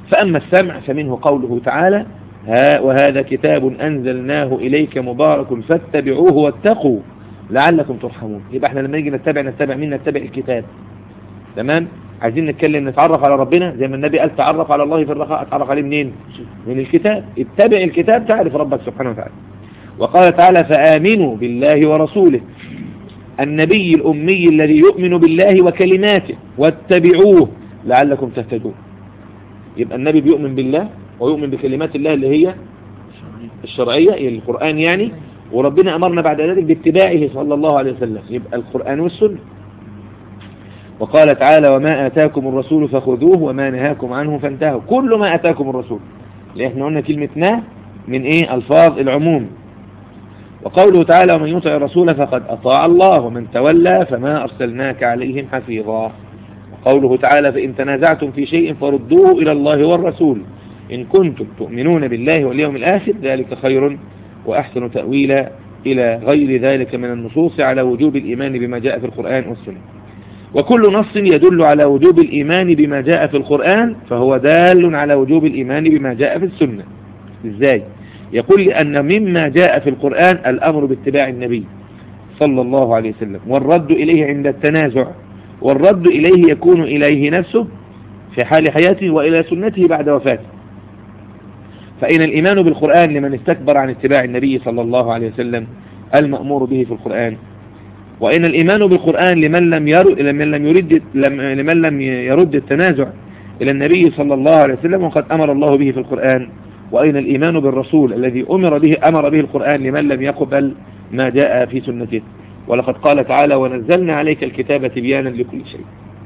فأما السمع فمنه قوله تعالى ها وهذا كتاب أنزلناه إليك مبارك فاتبعوه واتقوا لعلكم ترحمون. يبقى احنا لما نيجي نتبع نتبع مين؟ نتبع الكتاب. تمام. عايزين نتكلم نتعرف على ربنا زي ما النبي قال تعرف على الله في الرخاء، اتعرف عليه منين؟ من الكتاب. اتبع الكتاب تعرف ربك سبحانه وتعالى. وقال تعالى فآمنوا بالله ورسوله النبي الأمي الذي يؤمن بالله وكلماته واتبعوه لعلكم تهتدون. يبقى النبي بيؤمن بالله ويؤمن بكلمات الله اللي هي الشرعية القرآن يعني، وربنا أمرنا بعد ذلك باتباعه صلى الله عليه وسلم، يبقى القرآن والسنة. وقال تعالى وما آتاكم الرسول فخذوه وما نهاكم عنه فانتهوا. كل ما آتاكم الرسول، لأن احنا قلنا كلمة ما من ايه؟ ألفاظ العموم. وقوله تعالى ومن يطع الرسول فقد أطاع الله ومن تولى فما أرسلناك عليهم حفيظا. وقوله تعالى فإن تنازعتم في شيء فردوه إلى الله والرسول إن كنتم تؤمنون بالله واليوم الآخر ذلك خير وأحسن تأويلا إلى غير ذلك من النصوص على وجوب الإيمان بما جاء في القرآن والسنة. وكل نص يدل على وجوب الإيمان بما جاء في القرآن فهو دال على وجوب الإيمان بما جاء في السنة. إزاي؟ يقول لأن مما جاء في القرآن الأمر باتباع النبي صلى الله عليه وسلم والرد إليه عند التنازع، والرد إليه يكون إليه نفسه في حال حياته وإلى سنته بعد وفاته. فإن الإيمان بالقرآن لمن استكبر عن اتباع النبي صلى الله عليه وسلم المأمور به في القرآن، وإن الإيمان بالقرآن لمن لم يرد لمن لم يرد لمن لم يرد التنازع إلى النبي صلى الله عليه وسلم وقد أمر الله به في القرآن. وأين الإيمان بالرسول الذي أمر به أمر به القرآن لمن لم يقبل ما جاء في سنته. ولقد قال تعالى ونزلنا عليك الكتاب تبيانا لكل شيء.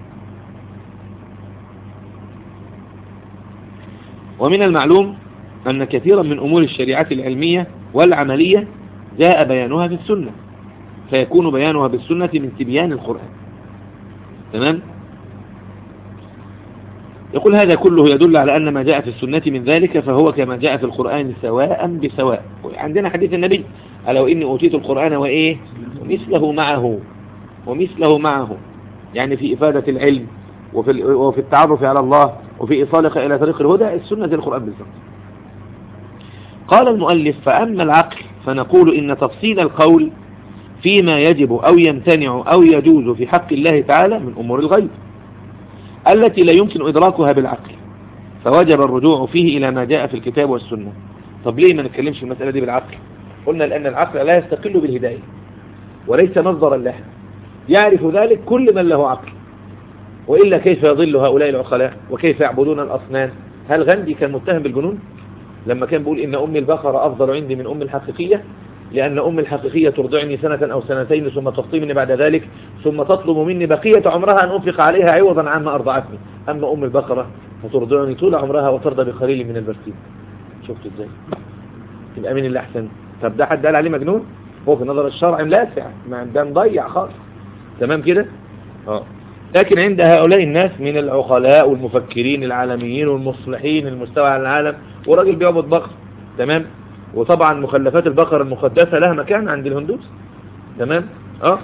ومن المعلوم أن كثيرا من أمور الشريعة العلمية والعملية جاء بيانها في السنة، فيكون بيانها بالسنة من تبيان القرآن. تمام. يقول هذا كله يدل على أن ما جاء في السنة من ذلك فهو كما جاء في القرآن سواء بسواء. عندنا حديث النبي ألا وإني أوتيت القرآن وإيه ومثله معه ومثله معه، يعني في إفادة العلم وفي, وفي التعرف على الله وفي إيصالك إلى طريق الهدى السنة زي القرآن بالظبط. قال المؤلف فأما العقل فنقول إن تفصيل القول فيما يجب أو يمتنع أو يجوز في حق الله تعالى من أمور الغيب التي لا يمكن إدراكها بالعقل، فوجب الرجوع فيه إلى ما جاء في الكتاب والسنة. طب ليه ما نتكلمش المسألة دي بالعقل؟ قلنا لأن العقل لا يستقل بالهداية وليس مصدرا لها، يعرف ذلك كل من له عقل، وإلا كيف يضل هؤلاء العقلاء وكيف يعبدون الأصنام؟ هل غندي كان متهم بالجنون لما كان بيقول إن أم البقرة أفضل عندي من أم الحقيقية لأن أم الحقيقية ترضعني سنة أو سنتين ثم تفطمني بعد ذلك ثم تطلب مني بقية عمرها أن أنفق عليها عوضا عما أرضعتني، أما أم البقرة فترضعني طول عمرها وترضى بقليل من البرسيم. شفت إزاي؟ يبقى مين اللي أحسن؟ طب ده حد قال عليه مجنون؟ هو في نظر الشرع ملاسع، ده مضيع خالص. تمام كده؟ اه. لكن عند هؤلاء الناس من العقلاء والمفكرين العالميين والمصلحين المستوى على العالم وراجل بيعبد بقر. تمام. وطبعا مخلفات البقر المقدسة لها مكان عند الهندوس. تمام. اه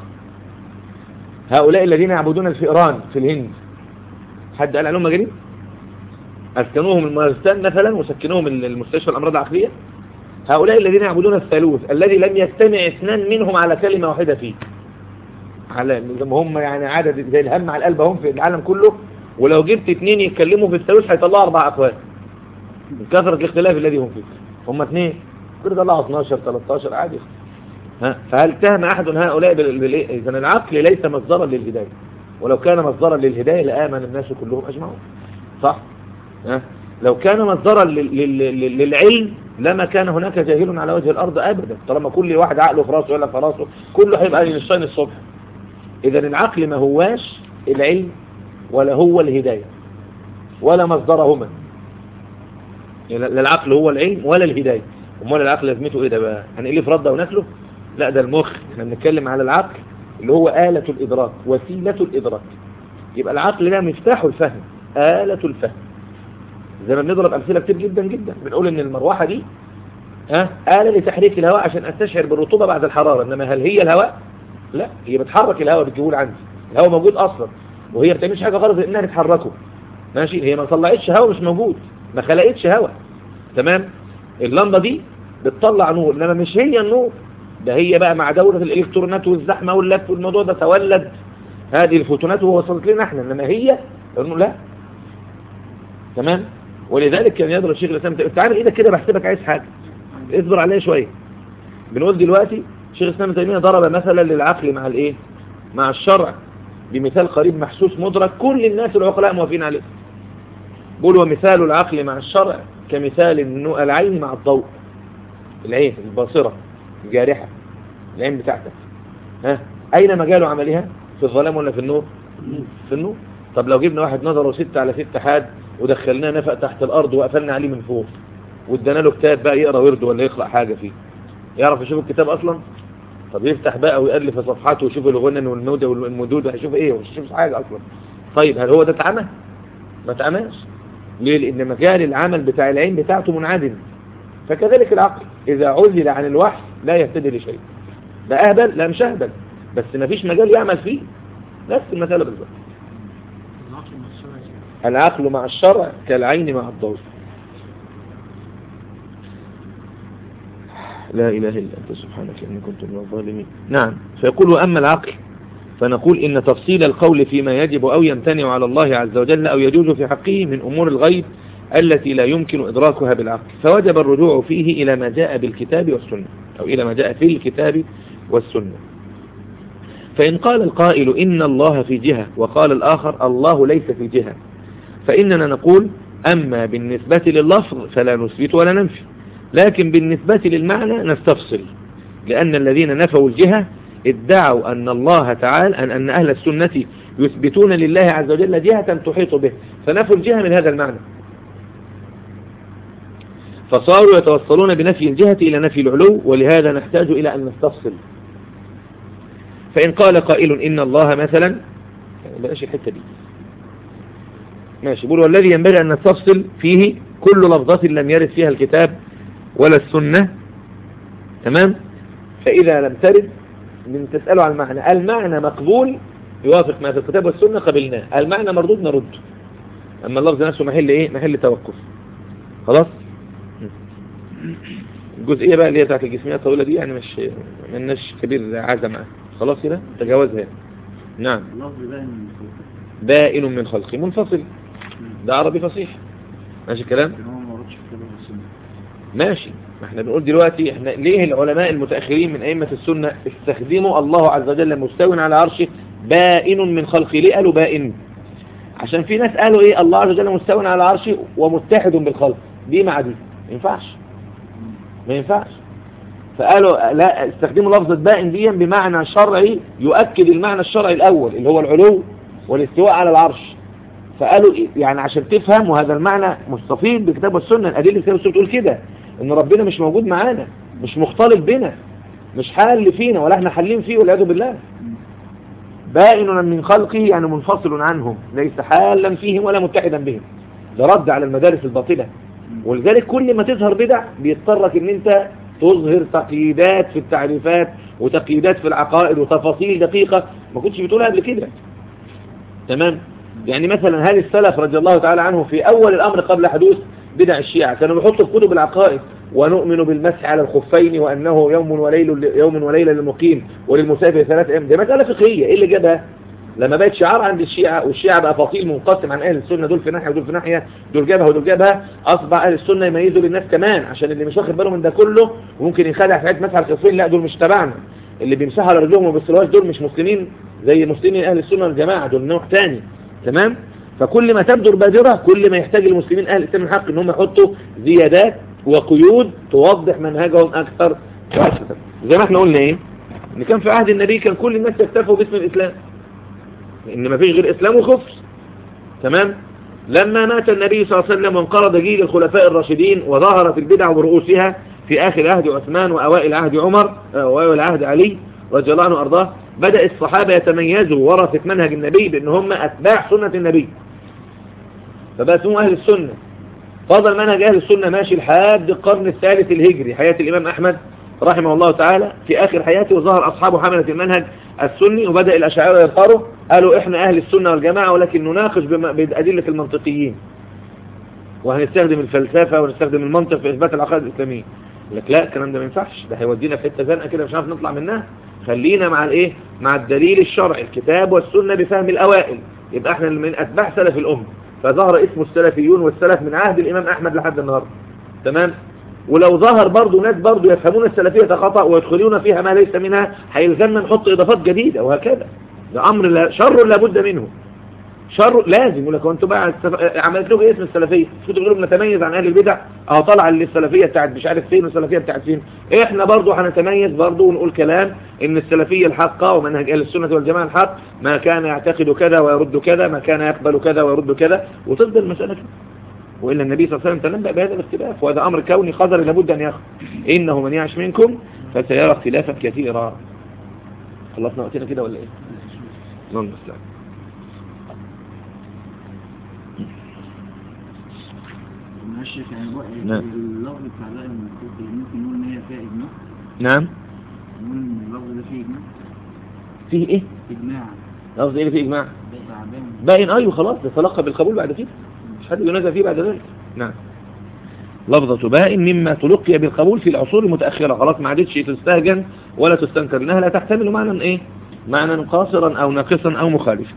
هؤلاء الذين يعبدون الفئران في الهند حد قال عليهم مجانين؟ اسكنوهم المارستان مثلا وسكنوهم المستشفى الامراض العقلية. هؤلاء الذين يعبدون الثالوث الذي لم يجتمع اثنان منهم على كلمة واحدة فيه، على هم يعني عدد زي الهم على القلب هم في العالم كله، ولو جبت اثنين يتكلموا في الثالوث هيطلعوا اربع اقوال من كثرة الاختلاف الذي هم فيه. هم اثنين كده طلعوا اثناشر ثلاثة عادي. ها فهل اتهم احد هؤلاء بالايه؟ اذا العقل ليس مصدرا للهدايه، ولو كان مصدرا للهدايه لآمن الناس كلهم اجمعون. صح. ها لو كان مصدرا للعلم لما كان هناك جاهل على وجه الارض ابدا، طالما كل واحد عقله في راسه ولا في راسه كله هيبقى اينشتاين الصبح. اذا العقل ما هواش العلم ولا هو الهدايه ولا مصدرهما. لا العقل هو العلم ولا الهدايه. امال العقل لازمته ايه ده بقى؟ هنقليه في رده وناكله؟ لا ده المخ. احنا بنتكلم على العقل اللي هو آلة الإدراك وسيلة الإدراك. يبقى العقل ده مفتاح الفهم، آلة الفهم. زي ما بنضرب أمثلة كتير جدا جدا، بنقول ان المروحة دي ها آلة لتحريك الهواء عشان استشعر بالرطوبة بعد الحرارة، انما هل هي الهواء؟ لا، هي بتحرك الهواء بتجيبه عندي. الهواء موجود اصلا وهي ما بتعملش حاجة غير انها بتحركه. ماشي، هي ما طلعتش هواء مش موجود، ما خلقتش هواء. تمام. اللمبة دي بتطلع نور، انما مش هي النور، ده هي بقى مع دورة الالكترونات والزحمة واللف والموضوع ده تولد هذه الفوتونات ووصلت لنا احنا، انما هي لا. تمام. ولذلك كان يضرب الشيخ الاسلام، انت عارف ايدك كده بحسبك عايز حاجة، اصبر عليها شوية. بنقول دلوقتي الشيخ الاسلام ابن تيمية ضرب مثلا للعقل مع الايه، مع الشرع، بمثال قريب محسوس مدرك كل الناس العقلاء موافقين عليه. بقول ومثال العقل مع الشرع كمثال العين مع الضوء. العين الباصرة الجارحة، العين بتاعتك، ها أين مجال عملها؟ في الظلام ولا في النور؟ في النور. طب لو جبنا واحد نظره ستة على ستة حاد ودخلناه نفق تحت الأرض وقفلنا عليه من فوق وادانا له كتاب بقى يقرأ ورد ولا يقرأ حاجة فيه، يعرف يشوف الكتاب أصلا؟ طب يفتح بقى ويقلب في صفحاته ويشوف الغنن والنودة والمدود، هيشوف ايه؟ مش هيشوف حاجة أصلا. طيب هل هو ده اتعمى؟ ما اتعماش. ليه؟ لأن مجال العمل بتاع العين بتاعته منعدم. فكذلك العقل إذا عزل عن الوحي لا يهتدي لشيء. ده أهبل؟ لا مش أهبل، بس ما فيش مجال يعمل فيه. نفس المسألة بالظبط. العقل مع الشرع كالعين مع الضوء. لا إله إلا أنت سبحانك إني كنت من الظالمين. نعم. فيقول وأما العقل فنقول إن تفصيل القول فيما يجب أو يمتنع على الله عز وجل أو يجوز في حقه من أمور الغيب التي لا يمكن إدراكها بالعقل، فوجب الرجوع فيه إلى ما جاء بالكتاب والسنة، أو إلى ما جاء في الكتاب والسنة. فإن قال القائل إن الله في جهة وقال الآخر الله ليس في جهة، فإننا نقول أما بالنسبة لللفظ فلا نثبت ولا ننفي، لكن بالنسبة للمعنى نستفصل، لأن الذين نفوا الجهة ادعوا أن الله تعالى أن, أن أهل السنة يثبتون لله عز وجل جهة تحيط به، فنفوا الجهة من هذا المعنى، فصاروا يتوصلون بنفي الجهة إلى نفي العلو، ولهذا نحتاج إلى أن نستفصل. فإن قال قائل إن الله مثلا، بلاش الحتة دي ماشي، بقول والذي ينبغي أن نستفصل فيه كل لفظة لم يرد فيها الكتاب ولا السنة. تمام. فإذا لم ترد من تسأله عن المعنى، المعنى مقبول يوافق ما في الكتاب والسنة قبلناه، المعنى مردود نرد، أما اللفظ نفسه محل إيه؟ محل توقف. خلاص. الجزئية بقى اللي هي بتاعت الجسمية الطويلة دي يعني مش مناش كبير عزمة، خلاص كده تجاوزها. نعم. بائن من خلقه منفصل، ده عربي فصيح. ماشي الكلام؟ ماشي. ما احنا بنقول دلوقتي احنا ليه العلماء المتأخرين من أئمة السنة استخدموا الله عز وجل مستوٍ على عرشه بائن من خلقه؟ ليه قالوا بائن؟ عشان في ناس قالوا ايه الله عز وجل مستوٍ على عرشه ومتحد بالخلق، دي مع دي ما ينفعش، ما ينفعش. فقالوا لا، استخدموا لفظة بائن دي بمعنى شرعي يؤكد المعنى الشرعي الأول اللي هو العلو والاستواء على العرش. فقالوا يعني عشان تفهم وهذا المعنى مستفيد بالكتاب والسنة، الأدلة الكتاب والسنة تقول كده إن ربنا مش موجود معانا، مش مختلط بنا، مش حال فينا ولا احنا حالين فيه والعياذ بالله. بائن من خلقه يعني منفصل عنهم، ليس حالا فيهم ولا متحدا بهم. ده رد على المدارس الباطلة. ولذلك كل ما تظهر بدع بيضطرك ان انت تظهر تقييدات في التعريفات وتقييدات في العقائد وتفاصيل دقيقة ما كنتش بتقولها قبل كده. تمام. يعني مثلا هل السلف رضي الله تعالى عنه في اول الامر قبل حدوث بدع الشيعة كانوا بيحطوا في كتب العقائد ونؤمن بالمسح على الخفين وانه يوم وليل يوم وليلة للمقيم وللمسافر ثلاث ايام؟ دي مسألة فقهية. ايه اللي جابها؟ لما بقت شعار عند الشيعة والشيعة بقى فصيل منقسم عن اهل السنة، دول في ناحية ودول في ناحية، دول جابها ودول جابها، اصبح اهل السنة يميزوا للناس كمان، عشان اللي مش واخد باله من ده كله وممكن يخدع في حته مسح الخفين، لا دول مش تبعنا، اللي بيمسحوا على رجلهم وما بيصلوهاش دول مش مسلمين زي مسلمين اهل السنة والجماعة، دول نوع ثاني. تمام. فكل ما تبدو بادرة كل ما يحتاج المسلمين اهل الاسلام الحق ان هم يحطوا زيادات وقيود توضح منهجهم اكثر واكثر. زي ما احنا قلنا ايه، ان كان في عهد النبي كان كل الناس يكتفوا باسم الاسلام، ان ما فيش غير اسلام وخفر. تمام. لما مات النبي صلى الله عليه وسلم وانقرض جيل الخلفاء الراشدين وظهرت البدع ورؤوسها في اخر عهد عثمان واوائل عهد عمر واوائل عهد علي رضي الله عنه وارضاه، بدأ الصحابة يتميزوا ورثة منهج النبي بان هم اتباع سنة النبي، فبقى اسمهم اهل السنة. فضل منهج اهل السنة ماشي لحد القرن الثالث الهجري، حياة الامام احمد رحمه الله تعالى في آخر حياته، وظهر أصحابه حملة المنهج السني، وبدأ الأشاعرة يظهروا قالوا إحنا أهل السنة والجماعة ولكن نناقش بأدلة المنطقيين. وهنستخدم الفلسفة ونستخدم المنطق في إثبات العقائد الإسلامية. لك لا، الكلام ده ما ينفعش، ده هيودينا في حتة زنقة كده مش عارف نطلع منها. خلينا مع الايه، مع الدليل الشرعي، الكتاب والسنة بفهم الأوائل. يبقى احنا من أتباع سلف الأمة، فظهر اسم السلفيون والسلف من عهد الإمام أحمد لحد النهارده. تمام. ولو ظهر برضو ناس برضو يفهمون السلفية خطأ ويدخلون فيها ما ليس منها، هيلزمنا نحط إضافات جديدة، وهكذا. ده أمر لا شر لا بد منه، شر لازم. يقول لك انتوا بقى عملت لكم اسم السلفيه، كنتوا بتقولوا بنتميز عن اهل البدع، اهو طالع السلفيه بتاعت مش عارف فين والسلفيه بتاعت فين. احنا برضو هنتميز برضو ونقول كلام ان السلفيه الحقه ومنهج اهل السنه والجماعه الحق ما كان يعتقد كذا ويرد كذا، ما كان يقبل كذا ويرد كذا، وتفضل المساله كده. والا النبي صلى الله عليه وسلم تنبأ بهذا الاختلاف، وهذا امر كوني قدري لابد ان يخرج. انه من يعش منكم فسيرى اختلافا كثيرا. خلصنا وقتنا كده ولا ايه؟ نعم. ماشي. يعني نعم. اللفظ بتاع لا المنطق ممكن نقول ان هي فيها اجماع. نعم. نقول ان اللفظ ده فيه اجماع. فيه ايه؟ اجماع. لفظ ايه اللي فيه اجماع؟ باين. ايوه خلاص، ده تلقى بالقبول بعد كده، مش حد ينازع فيه بعد ذلك. نعم. لفظة باين مما تلقي بالقبول في العصور المتأخرة، خلاص ما عادتش تستهجن ولا تستنكر، انها لا تحتمل معنى ايه؟ معنى قاصرا او ناقصا او مخالفا.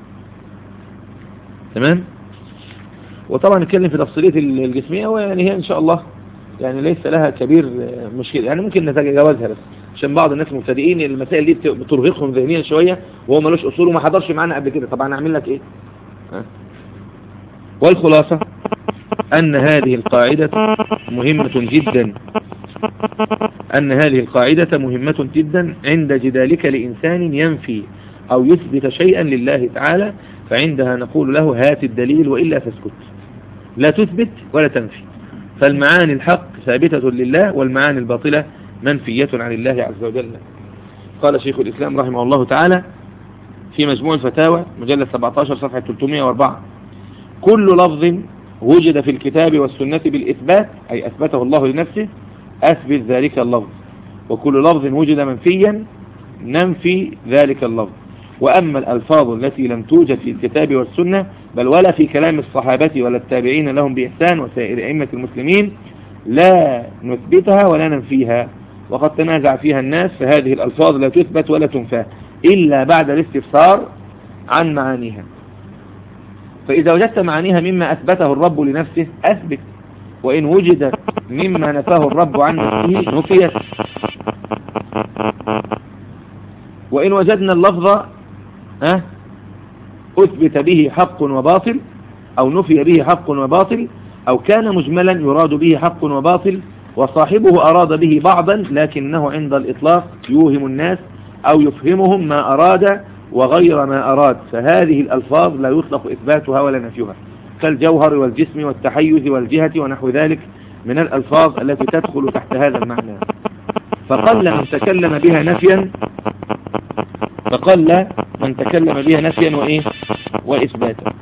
تمام. وطبعا نتكلم في تفصيلية الجسمية، ويعني هي ان شاء الله يعني ليس لها كبير مشكلة، يعني ممكن نتجاوزها، بس عشان بعض الناس مبتدئين المسائل دي بترهقهم ذهنيا شوية، وهو ملوش اصول وما حضرش معانا قبل كده. طبعا اعمل لك ايه؟ أه؟ والخلاصة ان هذه القاعدة مهمة جدا، ان هذه القاعدة مهمة جدا عند جدالك لإنسان ينفي او يثبت شيئا لله تعالى، فعندها نقول له هات الدليل وإلا فاسكت، لا تثبت ولا تنفي. فالمعاني الحق ثابتة لله، والمعاني الباطلة منفية عن الله عز وجل. قال شيخ الإسلام رحمه الله تعالى في مجموع الفتاوى مجلد سبعة عشر صفحة ثلاثمائة وأربعة: كل لفظ وجد في الكتاب والسنة بالإثبات، أي أثبته الله لنفسه، أثبت ذلك اللفظ، وكل لفظ وجد منفيا ننفي ذلك اللفظ. وأما الألفاظ التي لم توجد في الكتاب والسنة بل ولا في كلام الصحابة ولا التابعين لهم بإحسان وسائر أئمة المسلمين لا نثبتها ولا ننفيها، وقد تنازع فيها الناس، فهذه الألفاظ لا تثبت ولا تنفى إلا بعد الاستفسار عن معانيها. فإذا وجدت معانيها مما أثبته الرب لنفسه أثبت، وإن وجد مما نفاه الرب عن نفسه نفيت. وإن وجدنا اللفظ أه أثبت به حق وباطل، أو نفي به حق وباطل، أو كان مجملا يراد به حق وباطل وصاحبه أراد به بعضا لكنه عند الإطلاق يوهم الناس أو يفهمهم ما أراد وغير ما أراد، فهذه الألفاظ لا يطلق إثباتها ولا نفيها، كالجوهر والجسم والتحيز والجهة ونحو ذلك من الألفاظ التي تدخل تحت هذا المعنى. فقل من تكلم بها نفيا فقل من تكلم بها نفيا وإيه وإثباتا.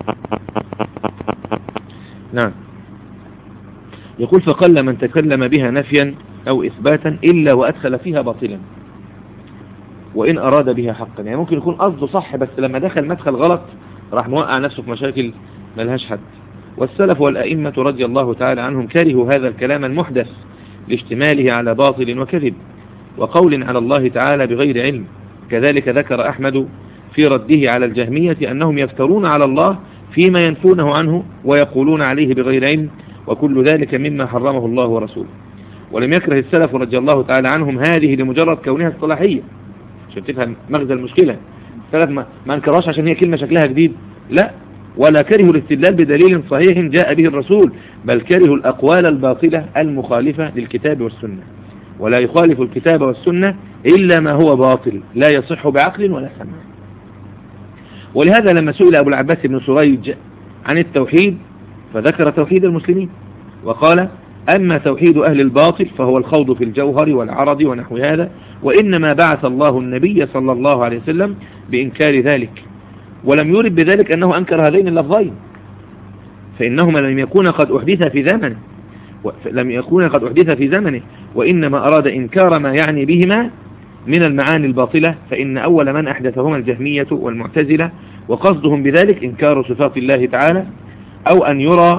نعم. يقول فقل من تكلم بها نفيا أو إثباتا إلا وأدخل فيها باطلا وإن أراد بها حقا. يعني ممكن يكون قصده صح، بس لما دخل مدخل غلط راح موقع نفسه في مشاكل ملهاش حد. والسلف والأئمة رضي الله تعالى عنهم كرهوا هذا الكلام المحدث لاشتماله على باطل وكذب وقول على الله تعالى بغير علم. كذلك ذكر أحمد في رده على الجهمية أنهم يفترون على الله فيما ينفونه عنه ويقولون عليه بغير علم، وكل ذلك مما حرمه الله ورسوله. ولم يكره السلف رضي الله تعالى عنهم هذه لمجرد كونها اصطلاحية، عشان تفهم مغزى المشكلة. السلف ما, ما انكرهاش عشان هي كلمة شكلها جديد، لا، ولا كرهوا الاستدلال بدليل صحيح جاء به الرسول، بل كرهوا الأقوال الباطلة المخالفة للكتاب والسنة، ولا يخالف الكتاب والسنة إلا ما هو باطل لا يصح بعقل ولا سمع. ولهذا لما سئل أبو العباس بن سريج عن التوحيد فذكر توحيد المسلمين وقال: أما توحيد أهل الباطل فهو الخوض في الجوهر والعرض ونحو هذا، وإنما بعث الله النبي صلى الله عليه وسلم بإنكار ذلك، ولم يرد بذلك أنه أنكر هذين اللفظين، فإنهما لم يكون قد أحدث في زمنه لم يكون قد أحدث في زمنه وإنما أراد إنكار ما يعني بهما من المعاني الباطلة، فإن أول من أحدثهما الجهمية والمعتزلة، وقصدهم بذلك إنكار صفات الله تعالى، أو أن يرى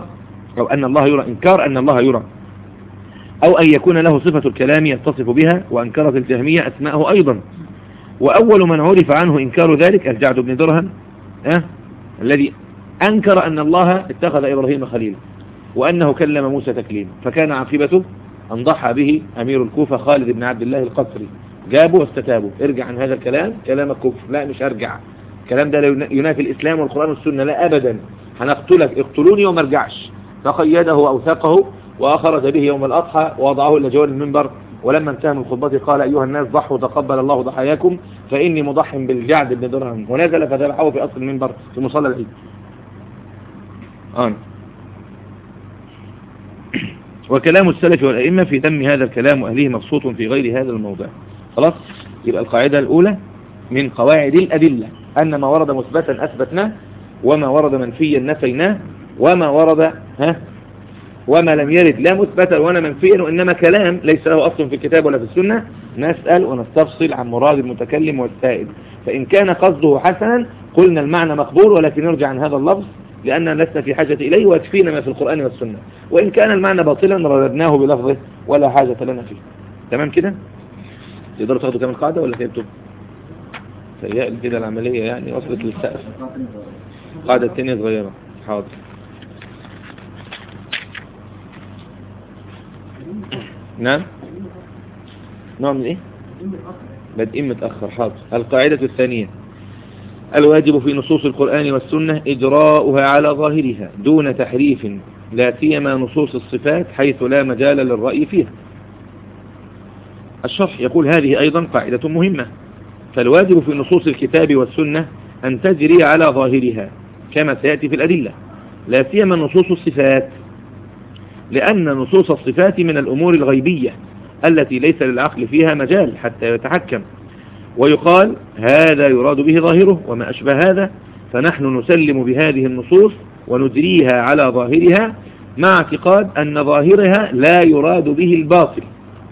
أو أن الله يرى، إنكار أن الله يرى، أو أن يكون له صفة الكلام يتصف بها، وأنكرت الجهمية أسماءه أيضا. وأول من عرف عنه إنكار ذلك الجعد بن درهم أه؟ الذي أنكر أن الله اتخذ إبراهيم خليلا وأنه كلم موسى تكليما، فكان عاقبته أن ضحى به أمير الكوفة خالد بن عبد الله القصري، جابوا واستتابوا، ارجع عن هذا الكلام، كلام الكفر، لا مش هرجع، الكلام ده ينافي الإسلام والقرآن والسنة، لا أبدا، هنقتلك، اقتلوني وما ارجعش. فقيده وأوثقه وأخرج به يوم الأضحى ووضعه إلى جوار المنبر، ولما انتهى من خطبته قال أيها الناس ضحوا تقبل الله ضحاياكم فإني مضح بالجعد بن درهم، ونزل فذبحه في أصل المنبر في مصلى العيد. آه. وكلام السلف والأئمة في ذم هذا الكلام وأهله مبسوط في غير هذا الموضع. خلاص، يبقى القاعدة الأولى من قواعد الأدلة أن ما ورد مثبتا أثبتناه، وما ورد منفيا نفيناه، وما ورد ها وما لم يرد لا مثبتا ولا منفيا وإنما كلام ليس له أصل في الكتاب ولا في السنة، نسأل ونستفصل عن مراد المتكلم والسائل، فإن كان قصده حسنا قلنا المعنى مقبول ولكن نرجع عن هذا اللفظ لأننا لسنا في حاجة إليه ويكفينا ما في القرآن والسنة، وإن كان المعنى باطلا رددناه بلفظه ولا حاجة لنا فيه. تمام كده؟ تقدروا تاخدوا كمان قاعدة ولا تكتب؟ سيئة كده العملية يعني وصلت للسقف. قاعدة التانية صغيرة. حاضر. نعم نوع من ايه؟ بدء متأخر. حاضر. القاعدة الثانية الواجب في نصوص القرآن والسنة إجراؤها على ظاهرها دون تحريف، لا سيما نصوص الصفات حيث لا مجال للرأي فيها. الشرح يقول هذه أيضا قاعدة مهمة، فالواجب في نصوص الكتاب والسنة أن تجري على ظاهرها كما سيأتي في الأدلة، لا سيما نصوص الصفات، لأن نصوص الصفات من الأمور الغيبية التي ليس للعقل فيها مجال حتى يتحكم، ويقال هذا يراد به ظاهره وما أشبه هذا، فنحن نسلم بهذه النصوص ونجريها على ظاهرها مع اعتقاد أن ظاهرها لا يراد به الباطل.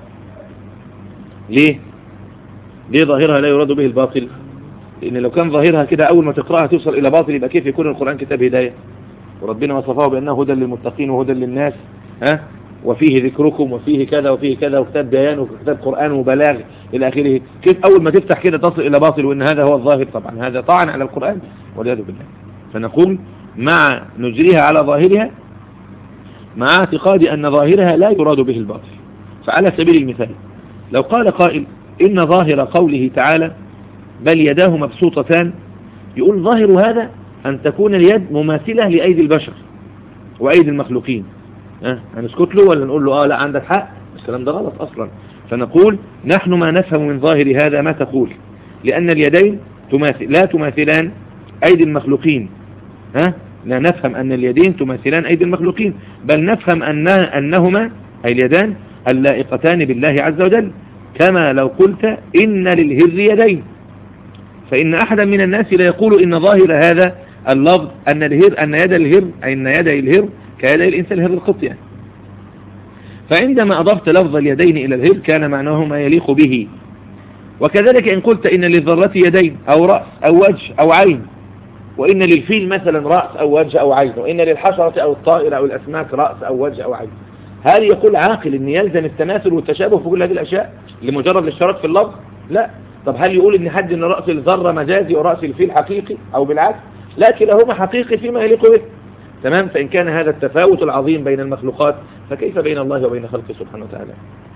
ليه؟ ليه ظاهرها لا يراد به الباطل؟ لأن لو كان ظاهرها كده أول ما تقرأها توصل إلى باطل يبقى كيف يكون القرآن كتاب هداية؟ وربنا وصفه بأنه هدى للمتقين وهدى للناس، ها؟ وفيه ذكركم وفيه كذا وفيه كذا وكتاب بيان وكتاب قرآن وبلاغ إلى آخره، كيف أول ما تفتح كده تصل إلى باطل وإن هذا هو الظاهر؟ طبعا هذا طعن على القرآن والعياذ بالله. فنقول مع نجريها على ظاهرها مع اعتقاد أن ظاهرها لا يراد به الباطل. فعلى سبيل المثال لو قال قائل إن ظاهر قوله تعالى بل يداه مبسوطتان، يقول ظاهر هذا أن تكون اليد مماثلة لأيدي البشر وأيدي المخلوقين، أه؟ هنسكت له ولا نقول له آه لا عندك حق؟ الكلام ده غلط أصلا. فنقول نحن ما نفهم من ظاهر هذا ما تقول، لأن اليدين تماثل لا تماثلان أيدي المخلوقين، ها؟ لا نفهم أن اليدين تماثلان أيدي المخلوقين، بل نفهم أن أنهما أي اليدان اللائقتان بالله عز وجل، كما لو قلت إن للهر يدين، فإن أحدا من الناس لا يقول إن ظاهر هذا اللفظ أن الهر أن يد الهر أي أن يدي الهر كيدي الإنسان الهر القط يعني. فعندما أضفت لفظ اليدين إلى الهر كان معناه ما يليق به. وكذلك إن قلت إن للذرة يدين أو رأس أو وجه أو عين، وإن للفيل مثلا رأس أو وجه أو عين، وإن للحشرة أو الطائر أو الأسماك رأس أو وجه أو عين، هل يقول عاقل إن يلزم التماثل والتشابه في كل هذه الأشياء لمجرد الاشتراك في اللفظ؟ لا. طب هل يقول إن حد إن رأس الذرة مجازي ورأس الفيل حقيقي أو بالعكس؟ لا، كلاهما حقيقي فيما يليق به. تمام. فإن كان هذا التفاوت العظيم بين المخلوقات فكيف بين الله وبين خلقه سبحانه وتعالى؟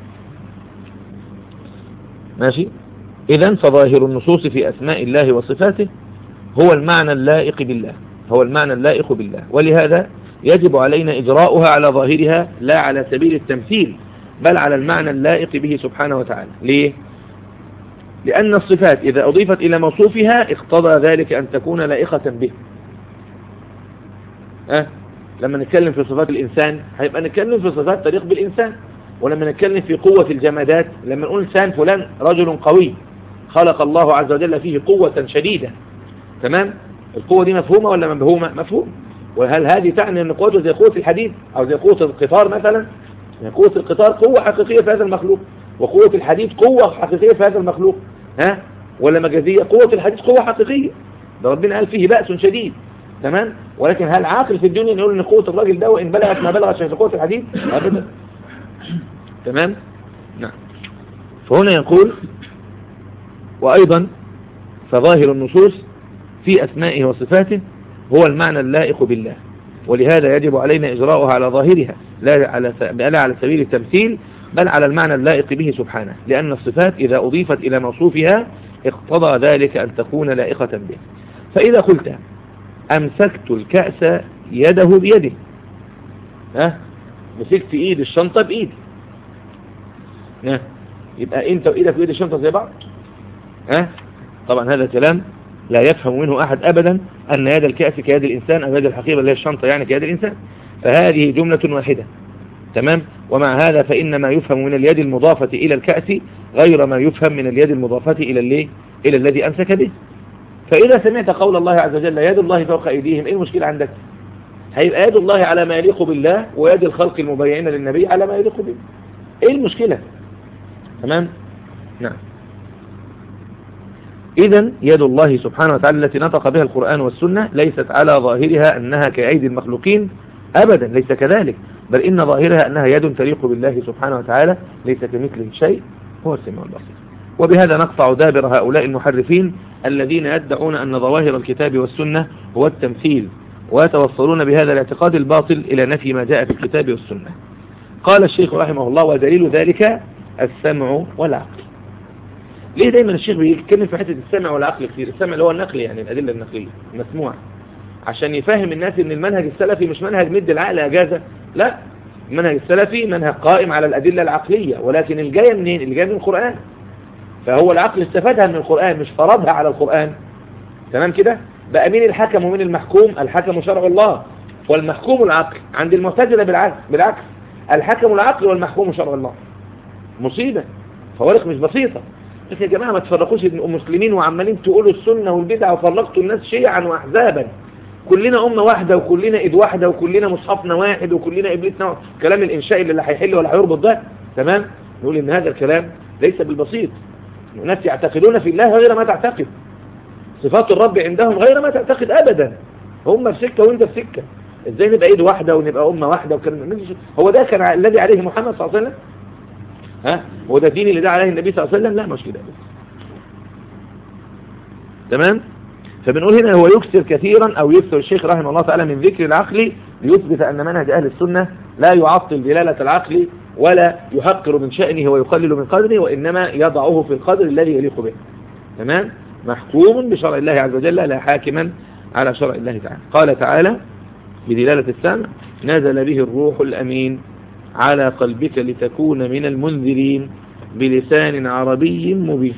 ماشي. إذن فظاهر النصوص في أسماء الله وصفاته هو المعنى اللائق بالله، هو المعنى اللائق بالله، ولهذا يجب علينا إجراؤها على ظاهرها لا على سبيل التمثيل بل على المعنى اللائق به سبحانه وتعالى. ليه؟ لأن الصفات إذا أضيفت إلى موصوفها اقتضى ذلك أن تكون لائقة به. أه؟ لما نتكلم في صفات الإنسان هيبقى نتكلم في صفات تليق بالإنسان، ولما نتكلم في قوة الجمادات لما نقول إنسان فلان رجل قوي خلق الله عز وجل فيه قوة شديدة، تمام؟ القوة دي مفهومة ولا مفهومة؟ مفهوم. وهل هذه تعني أن قوته زي قوة الحديد أو زي قوة القطار مثلا؟ يعني قوة القطار قوة حقيقية في هذا المخلوق، وقوة الحديد قوة حقيقية في هذا المخلوق، ها؟ ولا مجازية؟ قوة الحديد قوة حقيقية، ده ربنا قال فيه بأس شديد، تمام. ولكن هل عاقل في الدنيا نقول ان قوة الراجل ده وان بلغت ما بلغت شيء قوة الحديد؟ ابدا. تمام. نعم. فهنا يقول وايضا فظاهر النصوص في اسمائه وصفاته هو المعنى اللائق بالله، ولهذا يجب علينا اجراؤها على ظاهرها لا على لا على سبيل التمثيل بل على المعنى اللائق به سبحانه، لأن الصفات إذا أضيفت إلى موصوفها اقتضى ذلك أن تكون لائقة به. فإذا قلت أمسكت الكأس يده بيده، ها مسكت إيد الشنطة بإيدي، ها يبقى أنت وإيدك وإيد الشنطة زي بعض؟ ها طبعا هذا كلام لا يفهم منه أحد أبدا أن يد الكأس كيد الإنسان أو يد الحقيبة اللي هي الشنطة يعني كيد الإنسان، فهذه جملة واحدة. تمام. ومع هذا فإن ما يفهم من اليد المضافة إلى الكأس غير ما يفهم من اليد المضافة إلى الليه إلى الذي أمسك به. فإذا سمعت قول الله عز وجل يد الله فوق أيديهم، إيه المشكلة عندك؟ هيبقى يد الله على ما يليق بالله ويد الخلق المبينة للنبي على ما يليق به، إيه المشكلة؟ تمام. نعم. إذن يد الله سبحانه وتعالى التي نطق بها القرآن والسنة ليست على ظاهرها أنها كأيدي المخلوقين أبدا، ليس كذلك، بل إن ظاهرها أنها يد تليق بالله سبحانه وتعالى ليس كمثله شيء هو السميع البصير. وبهذا نقطع دابر هؤلاء المحرفين الذين يدعون أن ظواهر الكتاب والسنة هو التمثيل، ويتوصلون بهذا الاعتقاد الباطل إلى نفي ما جاء في الكتاب والسنة. قال الشيخ رحمه الله ودليل ذلك السمع والعقل. ليه دايما الشيخ بيتكلم في حتة السمع والعقل كثير؟ السمع اللي هو النقل يعني الأدلة النقلية المسموعة، عشان يفهم الناس ان المنهج السلفي مش منهج مد العقل اجازة، لا، المنهج السلفي منهج قائم على الأدلة العقلية، ولكن الجاية منين؟ الجاية من القرآن، فهو العقل استفادها من القرآن مش فرضها على القرآن. تمام كده؟ بقى مين الحكم ومين المحكوم؟ الحكم شرع الله والمحكوم العقل. عند المعتزلة بالعكس بالعكس الحكم العقل والمحكوم شرع الله. مصيبة، فوارق مش بسيطة. بس يا جماعة ما تفرقوش المسلمين وعمالين تقولوا السنة والبدعة وفرقتوا الناس شيعا وأحزابا. كلنا أمة واحدة وكلنا إيد واحدة وكلنا مصحفنا واحد وكلنا إبليسنا واحد. كلام الإنشاء اللي هيحل ولا هيربط ده. تمام؟ نقول إن هذا الكلام ليس بالبسيط. الناس يعتقدون في الله غير ما تعتقد، صفات الرب عندهم غير ما تعتقد أبدا. هم في سكة وانت في سكة، ازاي نبقى ايد واحدة ونبقى أمة واحدة وكلام؟ هو ده كان الذي عليه محمد صلى الله عليه وسلم؟ ها هو ده الدين اللي دعا عليه النبي صلى الله عليه وسلم؟ لا مش كده. تمام. فبنقول هنا هو يكثر كثيرا أو يكثر الشيخ رحمه الله تعالى من ذكر العقل ليثبت أن منهج أهل السنة لا يعطل دلالة العقل ولا يحقر من شأنه ويقلل من قدره، وإنما يضعه في القدر الذي يليق به. تمام. محكوم بشرع الله عز وجل لا حاكما على شرع الله تعالى. قال تعالى بدلالة السمع نزل به الروح الأمين على قلبك لتكون من المنذرين بلسان عربي مبين.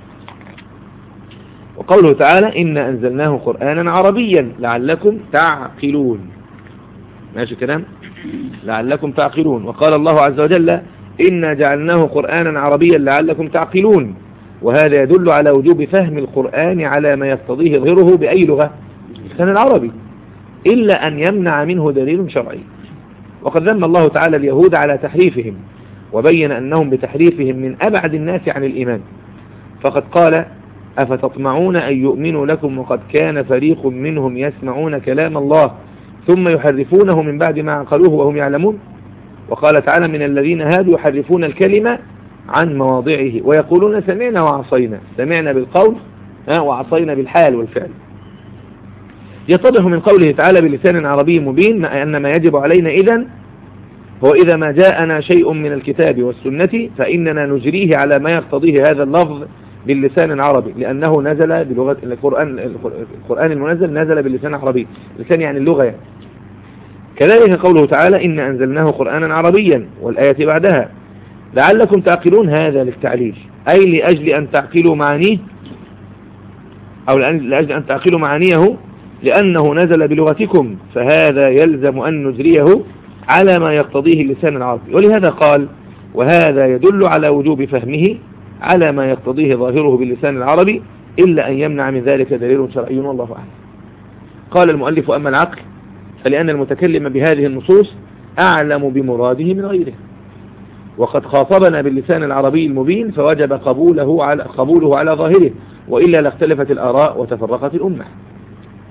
وقوله تعالى إنا أنزلناه قرآنا عربيا لعلكم تعقلون. ماشي كلام؟ لعلكم تعقلون. وقال الله عز وجل إنا جعلناه قرآنا عربيا لعلكم تعقلون، وهذا يدل على وجوب فهم القرآن على ما يقتضيه ظهره بأي لغة؟ اللسان العربي، إلا أن يمنع منه دليل شرعي. وقد ذم الله تعالى اليهود على تحريفهم وبين أنهم بتحريفهم من أبعد الناس عن الإيمان، فقد قال أفتطمعون أن يؤمنوا لكم وقد كان فريق منهم يسمعون كلام الله ثم يحرفونه من بعد ما عقلوه وهم يعلمون. وقال تعالى من الذين هادوا يحرفون الكلمة عن مواضعه ويقولون سمعنا وعصينا، سمعنا بالقول وعصينا بالحال والفعل. يتضح من قوله تعالى بلسان عربي مبين أن ما يجب علينا إذن هو إذا ما جاءنا شيء من الكتاب والسنة فإننا نجريه على ما يقتضيه هذا اللفظ باللسان العربي، لأنه نزل بلغة القرآن. القرآن المنزل نزل باللسان العربي، اللسان يعني اللغة يعني. كذلك قوله تعالى إن أنزلناه قرآنا عربيا، والآية بعدها لعلكم تعقلون، هذا للتعليل أي لأجل أن تعقلوا معانيه أو لأجل أن تعقلوا معانيه لأنه نزل بلغتكم، فهذا يلزم أن نجريه على ما يقتضيه اللسان العربي. ولهذا قال وهذا يدل على وجوب فهمه على ما يقتضيه ظاهره باللسان العربي إلا أن يمنع من ذلك دليل شرعي والله أعلم. قال المؤلف أما العقل فلأن المتكلم بهذه النصوص أعلم بمراده من غيره، وقد خاطبنا باللسان العربي المبين فوجب قبوله على, قبوله على ظاهره، وإلا لاختلفت الآراء وتفرقت الأمة.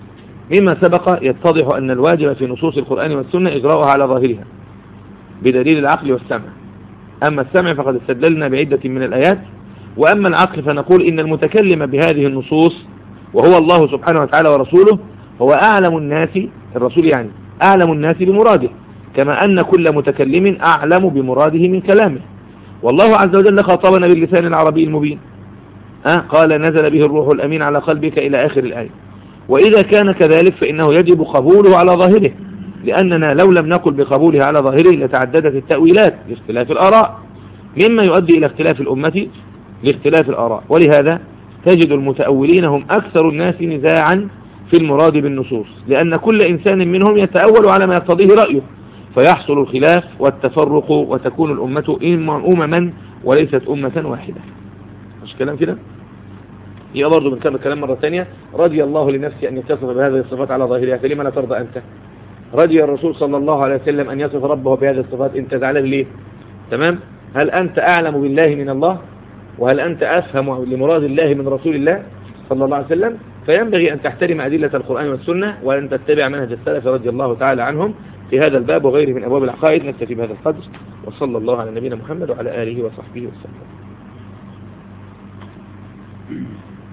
مما سبق يتضح أن الواجب في نصوص القرآن والسنة إجراؤها على ظاهرها بدليل العقل والسمع. أما السمع فقد استدللنا بعدة من الآيات، وأما العقل فنقول إن المتكلم بهذه النصوص وهو الله سبحانه وتعالى ورسوله هو أعلم الناس، الرسول يعني أعلم الناس بمراده، كما أن كل متكلم أعلم بمراده من كلامه. والله عز وجل خاطبنا باللسان العربي المبين، أه؟ قال نزل به الروح الأمين على قلبك إلى آخر الآية. وإذا كان كذلك فإنه يجب قبوله على ظاهره، لأننا لو لم نقل بقبوله على ظاهره لتعددت التأويلات لاختلاف الآراء، مما يؤدي إلى اختلاف الأمة لاختلاف الآراء. ولهذا تجد المتأولين هم أكثر الناس نزاعا في المراد بالنصوص، لأن كل إنسان منهم يتأول على ما يقتضيه رأيه، فيحصل الخلاف والتفرق وتكون الأمة أمما وليست أمة واحدة. مش كلام كده؟ يبقى برضه بنكرر الكلام مرة ثانية. رضي الله لنفسه أن يتصف بهذه الصفات على ظاهرها، فلما لا ترضى أنت؟ رضي الرسول صلى الله عليه وسلم أن يصف ربه بهذه الصفات، أنت زعلان ليه؟ تمام؟ هل أنت أعلم بالله من الله؟ وهل أنت أفهم لمراد الله من رسول الله صلى الله عليه وسلم؟ فينبغي أن تحترم أدلة القرآن والسنة وأن تتبع منهج السلف رضي الله تعالى عنهم في هذا الباب وغيره من أبواب العقائد. نكتفي بهذا القدر، وصلى الله على نبينا محمد وعلى آله وصحبه وسلم.